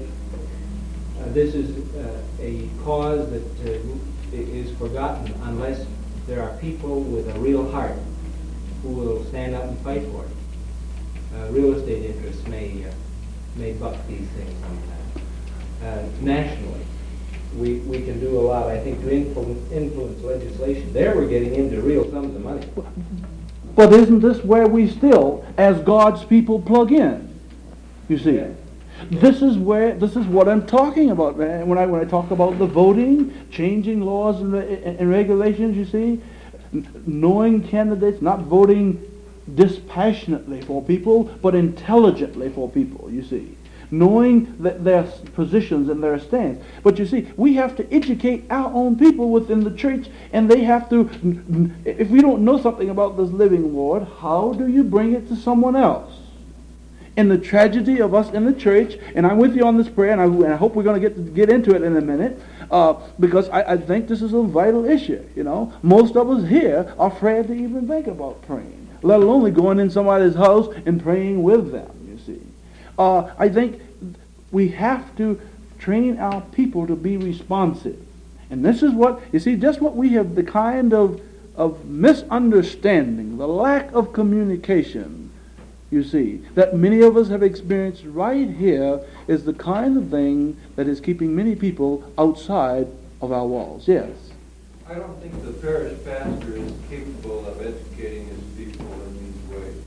Uh, this is uh, a cause that uh, is forgotten unless there are people with a real heart who will stand up and fight for it. Uh, real estate interests may uh, may buck these things sometimes. Uh, nationally, we we can do a lot, I think, to influ- influence legislation. There we're getting into real sums of money. But isn't this where we still, as God's people, plug in? You see, Yeah. this is where this is what I'm talking about, man. When I when I talk about the voting, changing laws and, re- and regulations, you see, N- knowing candidates, not voting dispassionately for people, but intelligently for people. You see, knowing that their s- positions and their stance. But you see, we have to educate our own people within the church, and they have to. n- n- If we don't know something about this living Lord, how do you bring it to someone else? And the tragedy of us in the church, and I'm with you on this prayer, and I, and I hope we're going to get get into it in a minute, uh, because I, I think this is a vital issue. You know, most of us here are afraid to even think about praying, let alone going in somebody's house and praying with them. You see, uh, I think we have to train our people to be responsive, and this is what you see. Just what we have the kind of of misunderstanding, the lack of communication. You see, that many of us have experienced right here is the kind of thing that is keeping many people outside of our walls. Yes. I don't think the parish pastor is capable of educating his people in these ways.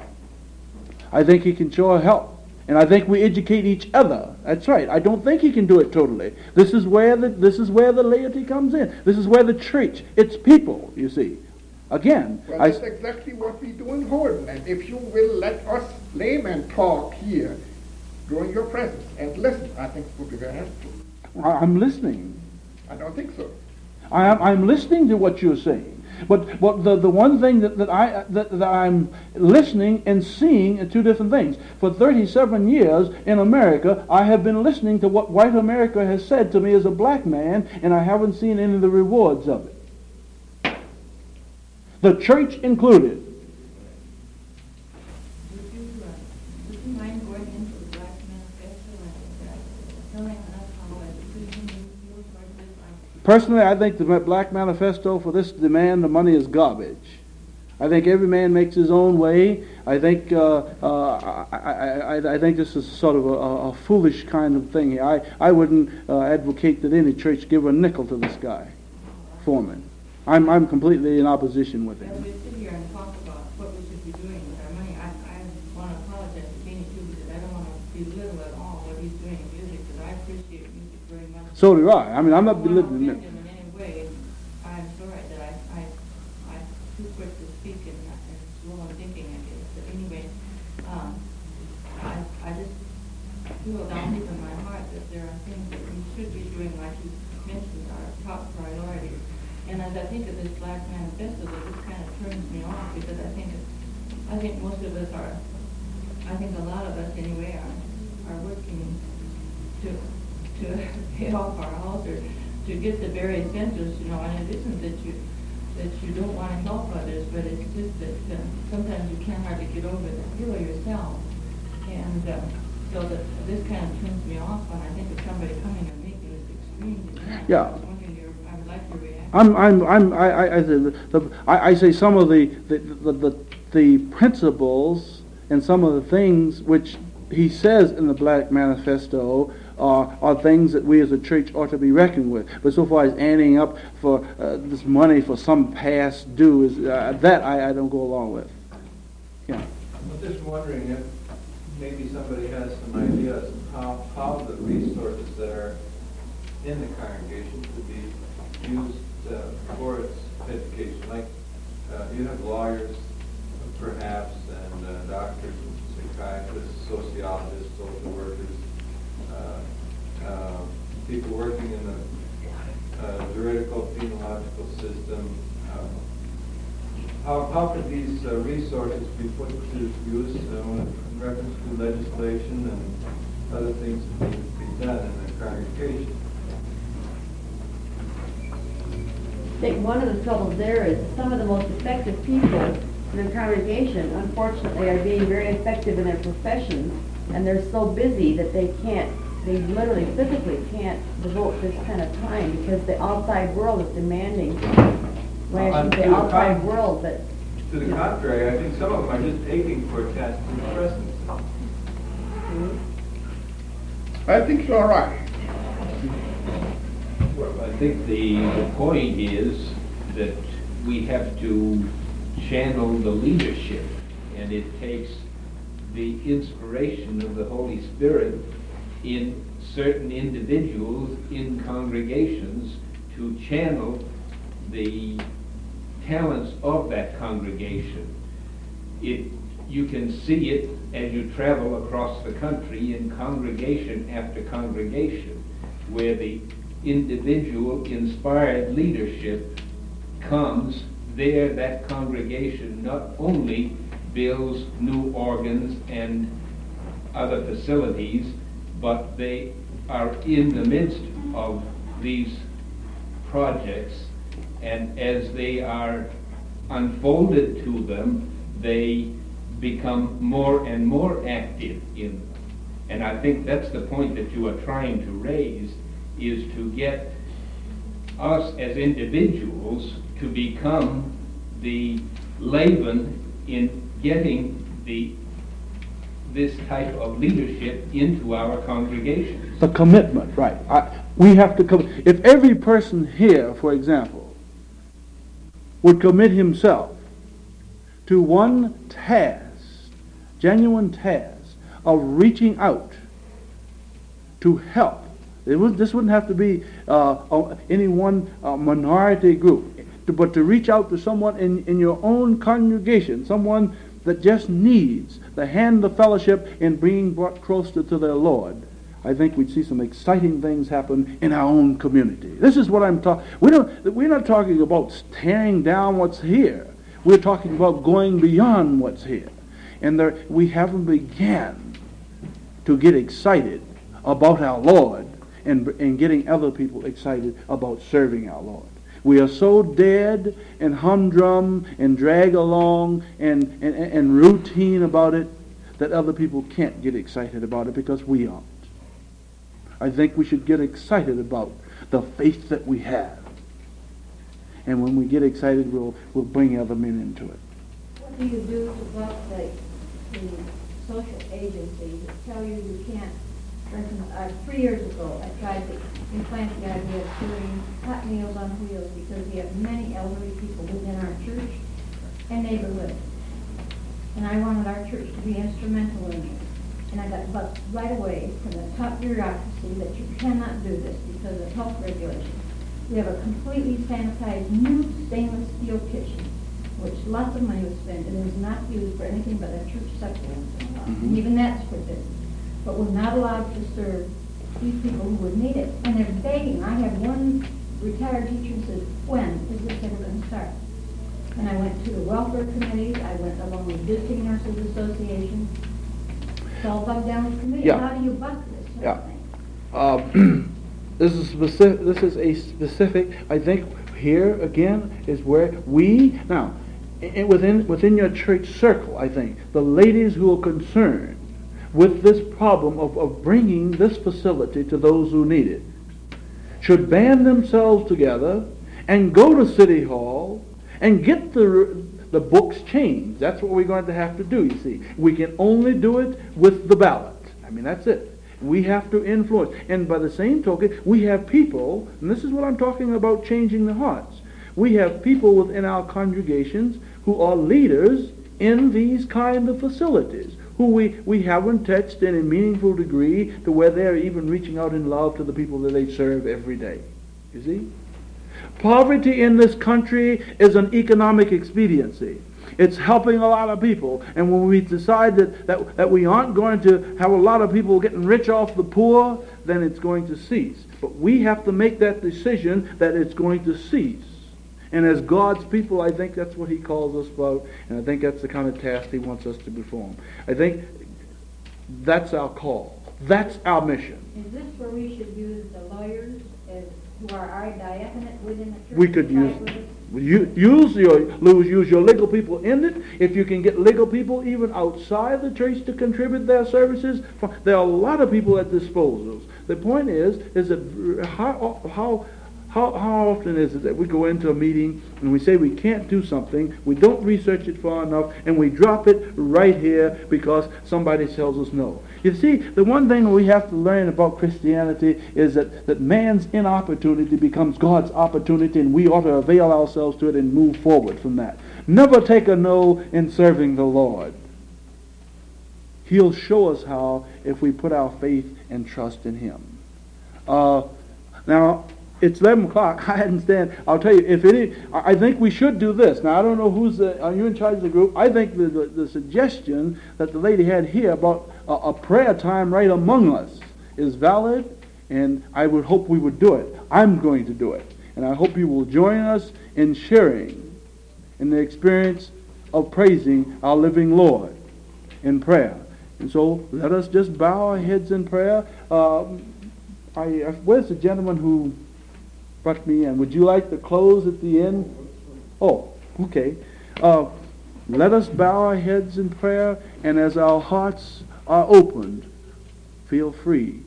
I think he can sure help. And I think we educate each other. That's right. I don't think he can do it totally. This is where the this is where the laity comes in. This is where the church, its people, you see. Again, Well, I, that's exactly what we do in Horton. And if you will let us laymen talk here during your presence and listen, I think it would be very helpful. I'm listening. I don't think so. I am, I'm listening to what you're saying. But but the, the one thing that, that I that, that I'm listening and seeing are two different things. For thirty-seven years in America, I have been listening to what white America has said to me as a black man, and I haven't seen any of the rewards of it. The church included. Would you, uh, would you mind going into the Black Manifesto and uh, telling us how a Christian feels like this? I- Personally, I think the Black Manifesto for this demand of money is garbage. I think every man makes his own way. I think uh, uh, I, I, I, I think this is sort of a, a foolish kind of thing here. I, I wouldn't uh, advocate that any church give a nickel to this guy, Foreman. I'm I'm completely in opposition with Well, him. we sit here and talk about what we should be doing with our money. I, I want to apologize to Kenny too, because I don't want to belittle at all what he's doing in music, because I appreciate music very much. So do I. I mean, I'm not I don't want to belittling offend it. him in any way. I'm sorry that I, I, I'm too quick to speak and, and slow in thinking, I guess. But anyway, um, I, I just feel down deep in my heart that there are things that we should be doing, like you mentioned, our top priorities. And as I think of this Black Manifesto, that just kind of turns me off, because I think it's I think most of us are, I think a lot of us anyway are, are working to, to pay off our house or to get the very essentials, you know, and it isn't that you, that you don't want to help others, but it's just that uh, sometimes you can't hardly get over the hero yourself. And uh, so that this kind of turns me off when I think of somebody coming and making this extreme demand. Yeah. I was wondering your, I would like your reaction. I'm, I'm, I'm, I, I, I, say, the, the, I, I say some of the, the, the, the, the principles and some of the things which he says in the Black Manifesto are, are things that we as a church ought to be reckoned with. But so far as adding up for uh, this money for some past due, is uh, that I, I don't go along with. Yeah. I'm just wondering if maybe somebody has some ideas of how, how the resources that are in the congregation could be used uh, for its education. Like uh, you have lawyers, perhaps, and uh, doctors, and psychiatrists, sociologists, social workers, uh, uh, people working in the uh, juridical penological system. Uh, how, how could these uh, resources be put to use uh, in reference to legislation and other things that need to be done in the congregation? I think one of the troubles there is some of the most effective people in the congregation, unfortunately, are being very effective in their professions, and they're so busy that they can't, they literally physically can't devote this kind of time because the outside world is demanding. Well, I should say outside world, but... To the contrary, I think some of them are just aching for a chance to express themselves. I think you're right. Well, I think the, the point is that we have to channel the leadership, and it takes the inspiration of the Holy Spirit in certain individuals in congregations to channel the talents of that congregation. It, you can see it as you travel across the country in congregation after congregation, where the individual inspired leadership comes there. That congregation not only builds new organs and other facilities, but they are in the midst of these projects, and as they are unfolded to them, they become more and more active in them. And I think that's the point that you are trying to raise, is to get us as individuals to become the leaven in getting the this type of leadership into our congregations. The commitment, right. I, we have to come. If every person here, for example, would commit himself to one task, genuine task, of reaching out to help. It was, this wouldn't have to be uh, any one uh, minority group, to, but to reach out to someone in, in your own congregation, someone that just needs the hand of fellowship in being brought closer to their Lord. I think we'd see some exciting things happen in our own community. This is what I'm talking. We don't. We're not talking about tearing down what's here. We're talking about going beyond what's here, and there, we haven't began to get excited about our Lord and, and getting other people excited about serving our Lord. We are so dead and humdrum and drag along and, and, and routine about it that other people can't get excited about it because we aren't. I think we should get excited about the faith that we have. And when we get excited, we'll, we'll bring other men into it. What do you do to block the, the social agencies that tell you you can't? For instance, uh, three years ago, I tried to implant the idea of doing hot meals on wheels because we have many elderly people within our church and neighborhood. And I wanted our church to be instrumental in this. And I got bucked right away from the top bureaucracy that you cannot do this because of health regulations. We have a completely sanitized new stainless steel kitchen, which lots of money was spent, and is not used for anything but a church supper once in a while. Mm-hmm. And even that's forbidden. But we're not allowed to serve these people who would need it. And they're begging. I have one retired teacher who says, when is this ever going to start? And I went to the welfare committees, I went along with Visiting Nurses Association. It's all bugged down with committee. Yeah. How do you buck this sort Yeah. of thing? Uh, this is specific. This is a specific. I think here again is where we now i- within within your church circle. I think the ladies who are concerned with this problem of, of bringing this facility to those who need it should band themselves together and go to City Hall and get the the books changed. That's what we're going to have to do. You see, we can only do it with the ballot. I mean, that's it. We have to influence. And by the same token, we have people, and this is what I'm talking about, changing the hearts. We have people within our congregations who are leaders in these kind of facilities, who we, we haven't touched in a meaningful degree to where they're even reaching out in love to the people that they serve every day. You see? Poverty in this country is an economic expediency. It's helping a lot of people. And when we decide that, that, that we aren't going to have a lot of people getting rich off the poor, then it's going to cease. But we have to make that decision that it's going to cease. And as God's people, I think that's what he calls us about, and I think that's the kind of task he wants us to perform. I think that's our call. That's our mission. Is this where we should use the lawyers as, who are our diaconate within the church? We could to use fight with us? you, use your lose use your legal people in it. If you can get legal people even outside the church to contribute their services, there are a lot of people at disposals. The point is, is that how how. How, how often is it that we go into a meeting and we say we can't do something, we don't research it far enough, and we drop it right here because somebody tells us no? You see, the one thing we have to learn about Christianity is that, that man's inopportunity becomes God's opportunity, and we ought to avail ourselves to it and move forward from that. Never take a no in serving the Lord. He'll show us how if we put our faith and trust in him. Uh, now, it's eleven o'clock. I understand. I'll tell you, if any, I think we should do this. Now, I don't know who's the, are you in charge of the group? I think the, the, the suggestion that the lady had here about a, a prayer time right among us is valid, and I would hope we would do it. I'm going to do it. And I hope you will join us in sharing in the experience of praising our living Lord in prayer. And so let us just bow our heads in prayer. Um, I, I, where's the gentleman who brought me in? Would you like to close at the end? Oh, okay. Uh, let us bow our heads in prayer, and as our hearts are opened, feel free.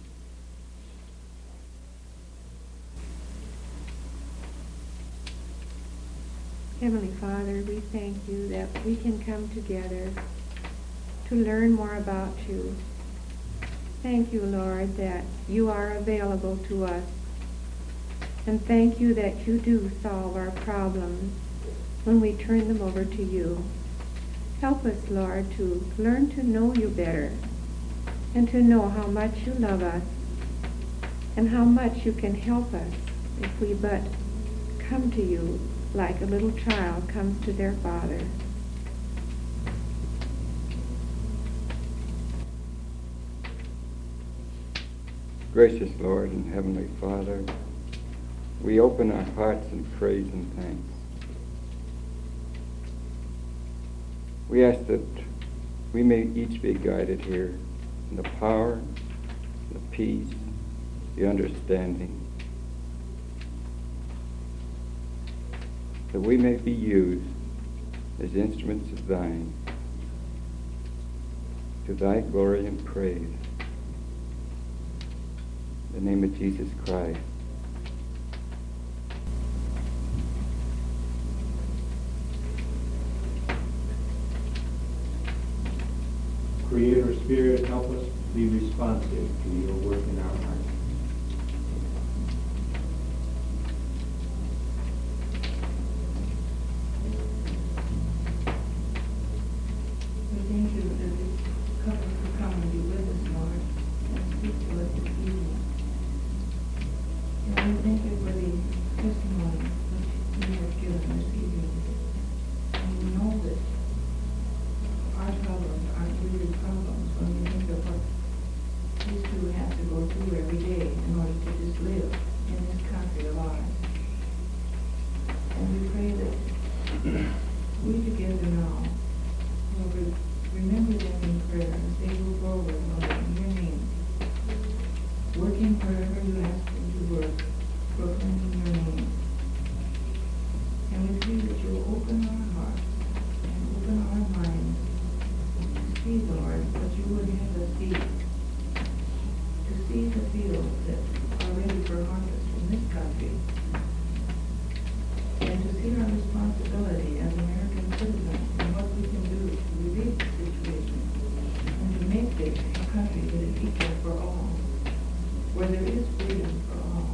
Heavenly Father, we thank you that we can come together to learn more about you. Thank you, Lord, that you are available to us. And thank you that you do solve our problems when we turn them over to you. Help us, Lord, to learn to know you better and to know how much you love us and how much you can help us if we but come to you like a little child comes to their father. Gracious Lord and Heavenly Father, we open our hearts in praise and thanks. We ask that we may each be guided here in the power, the peace, the understanding, that we may be used as instruments of thine to thy glory and praise. In the name of Jesus Christ. Creator Spirit, help us be responsive to your work in our hearts. We thank you that this couple could come and be with us, Lord, and speak to us this evening. And we thank you for the testimony which you have given this evening. And we know that our problems aren't really problems when we think of what these two have to go through every day in order to just live in this country of ours. And we pray that praying wherever you ask Him to work, proclaiming your name. And we pray that you will open our hearts and open our minds to see, Lord, what you would have us see. To see the fields that are ready for harvest in this country. And to see our responsibility as American citizens and what we can do to relieve the situation and to make this a country that is equal for all, where there is freedom for all.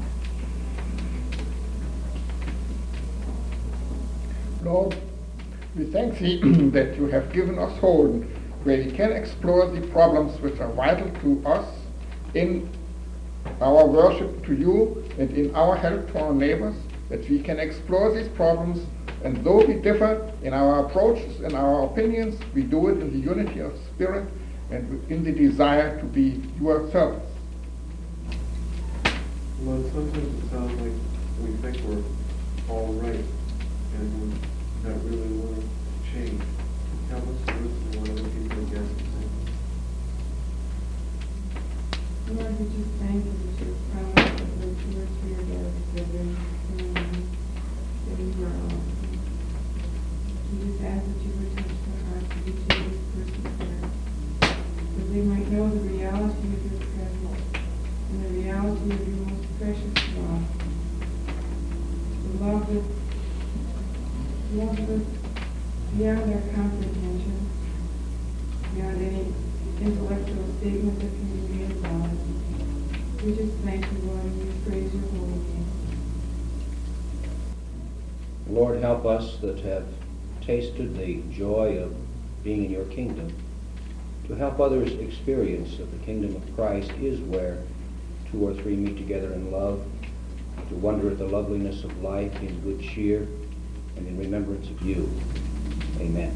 Lord, we thank Thee that you have given us hold where we can explore the problems which are vital to us in our worship to you and in our help to our neighbors, that we can explore these problems, and though we differ in our approaches and our opinions, we do it in the unity of spirit and in the desire to be your servants. Well, sometimes it sounds like we think we're all right, and we're not really willing to change. Help us to listen to what other people are saying. Lord, we just thank you that you promised that when two or three are gathered together in your name, that you are all. We just ask that you would touch the hearts of each of these persons there, that they might know the reality of your presence and the reality of your most precious love. The love that, love that beyond their comprehension, beyond any intellectual statement that can be made about it. We just thank you, Lord, and we praise your holy name. Lord, help us that have tasted the joy of being in your kingdom to help others experience that the kingdom of Christ is where two or three meet together in love, to wonder at the loveliness of life in good cheer and in remembrance of you. Amen.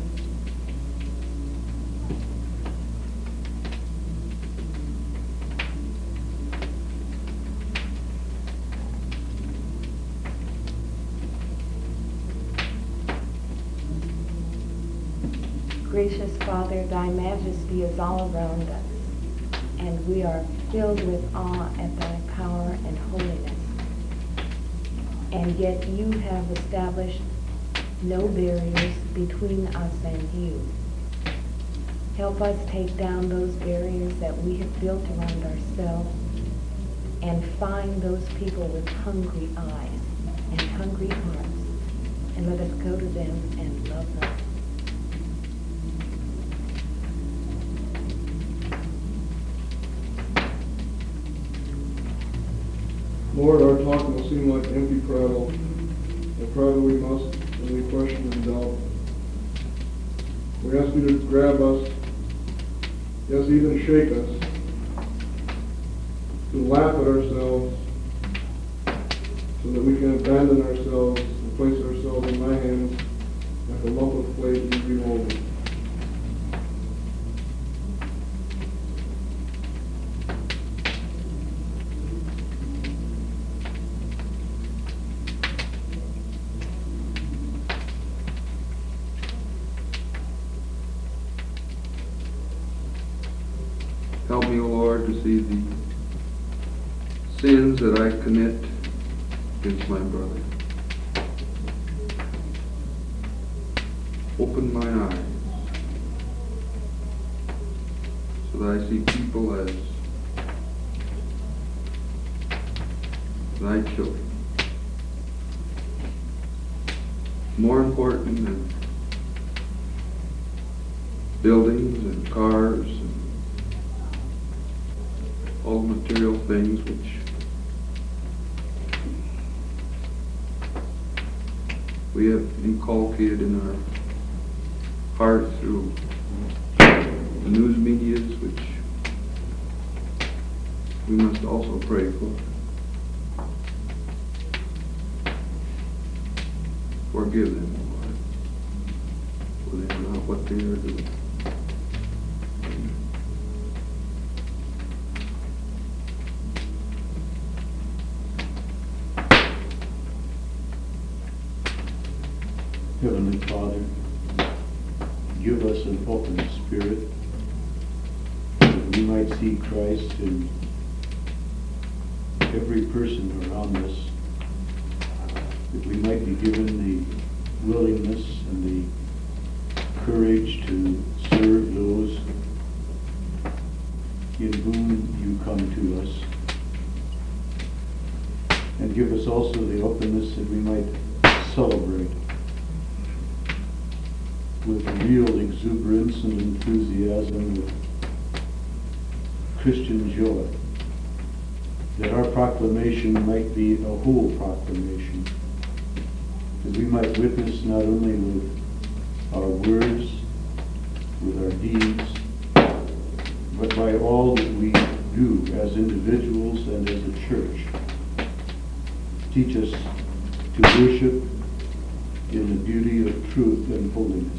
Gracious Father, thy majesty is all around us, and we are filled with awe at thy power and holiness. And yet you have established no barriers between us and you. Help us take down those barriers that we have built around ourselves and find those people with hungry eyes and hungry hearts, and let us go to them and love them. Lord, our talk will seem like empty prattle, a prattle we must, and we question and doubt. We ask you to grab us, yes, even shake us, to laugh at ourselves, so that we can abandon ourselves and place ourselves in thy hands like a lump of clay to be remolded. Help me, O Lord, to see the sins that I commit against my brother. Open my eyes so that I see people as thy children. More important than buildings and cars and all the material things which we have inculcated in our heart through the news medias, which we must also pray for. Forgive them, Lord, for they know not what they are doing. Heavenly Father, give us an open spirit that we might see Christ in every person around us, that we might be given the willingness and the courage to serve those in whom you come to us, and give us also the openness that we might celebrate with real exuberance and enthusiasm, with Christian joy, that our proclamation might be a whole proclamation, that we might witness not only with our words, with our deeds, but by all that we do as individuals and as a church. Teach us to worship in the beauty of truth and holiness,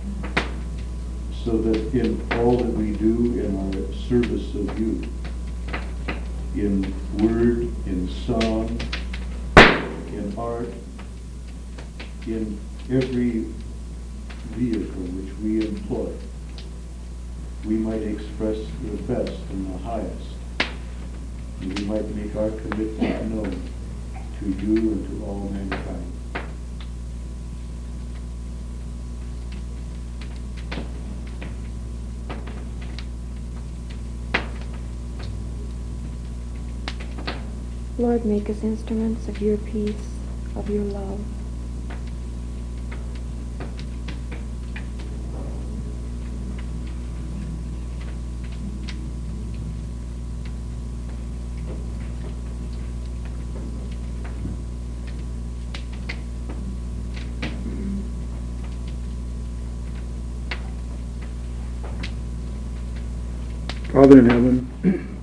so that in all that we do in our service of you, in word, in song, in art, in every vehicle which we employ, we might express the best and the highest, and we might make our commitment known to you and to all mankind. Lord, make us instruments of your peace, of your love. Father in heaven,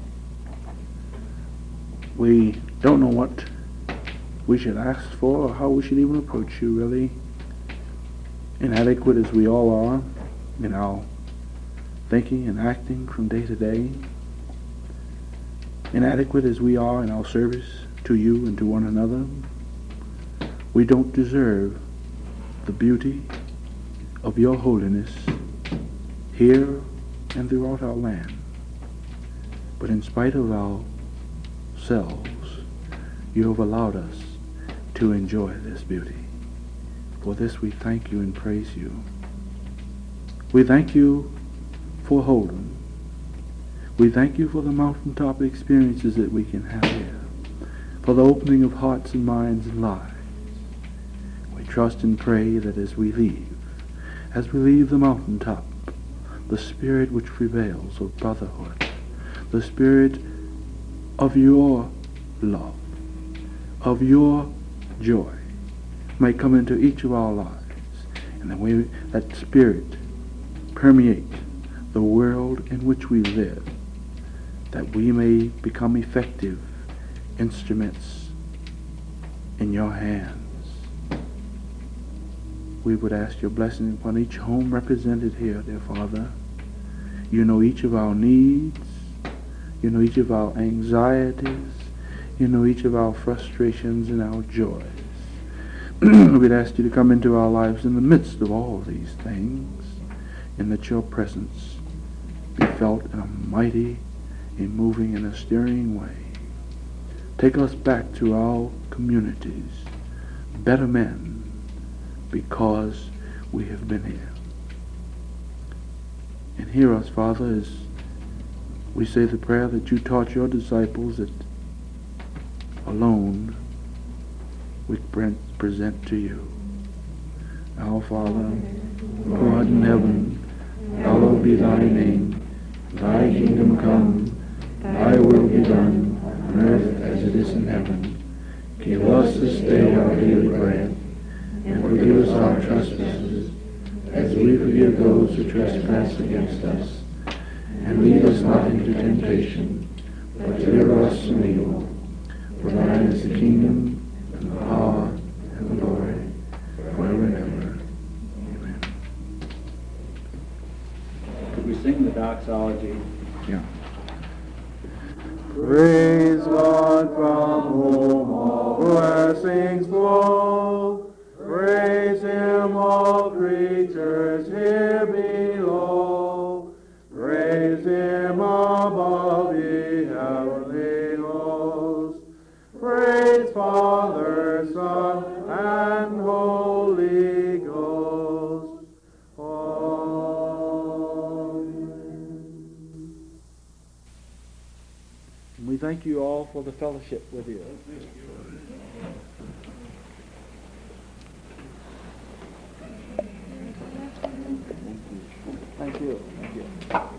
we don't know what we should ask for or how we should even approach you, really. Inadequate as we all are in our thinking and acting from day to day. Inadequate as we are in our service to you and to one another. We don't deserve the beauty of your holiness here and throughout our land. But in spite of ourselves, you have allowed us to enjoy this beauty. For this we thank you and praise you. We thank you for Holden. We thank you for the mountaintop experiences that we can have here, for the opening of hearts and minds and lives. We trust and pray that as we leave, as we leave the mountaintop, the spirit which prevails of brotherhood, the spirit of your love, of your joy, may come into each of our lives, and that we, that spirit permeate the world in which we live, that we may become effective instruments in your hands. We would ask your blessing upon each home represented here, dear Father. You know each of our needs. You know each of our anxieties. You know each of our frustrations and our joys. We'd ask you to come into our lives in the midst of all these things, and that your presence be felt in a mighty, a moving, and a stirring way. Take us back to our communities, better men, because we have been here. And hear us, Father, as we say the prayer that you taught your disciples, that alone we present to you. Our Father, who art in heaven, hallowed be thy name. Thy kingdom come, thy will be done, on earth as it is in heaven. Give us this day our daily bread, and forgive us our trespasses, as we forgive those who trespass against us. And lead us not into temptation, but deliver us from evil. For thine is the kingdom, and the power, and the glory, forever and ever. Amen. Could we sing the doxology? Yeah. Praise God from whom all blessings flow. Praise him, all creatures here below. Praise him above the heavenly host. praise Father, Son, and Holy Ghost. Amen. We thank you all for the fellowship with you. Thank you. Thank you.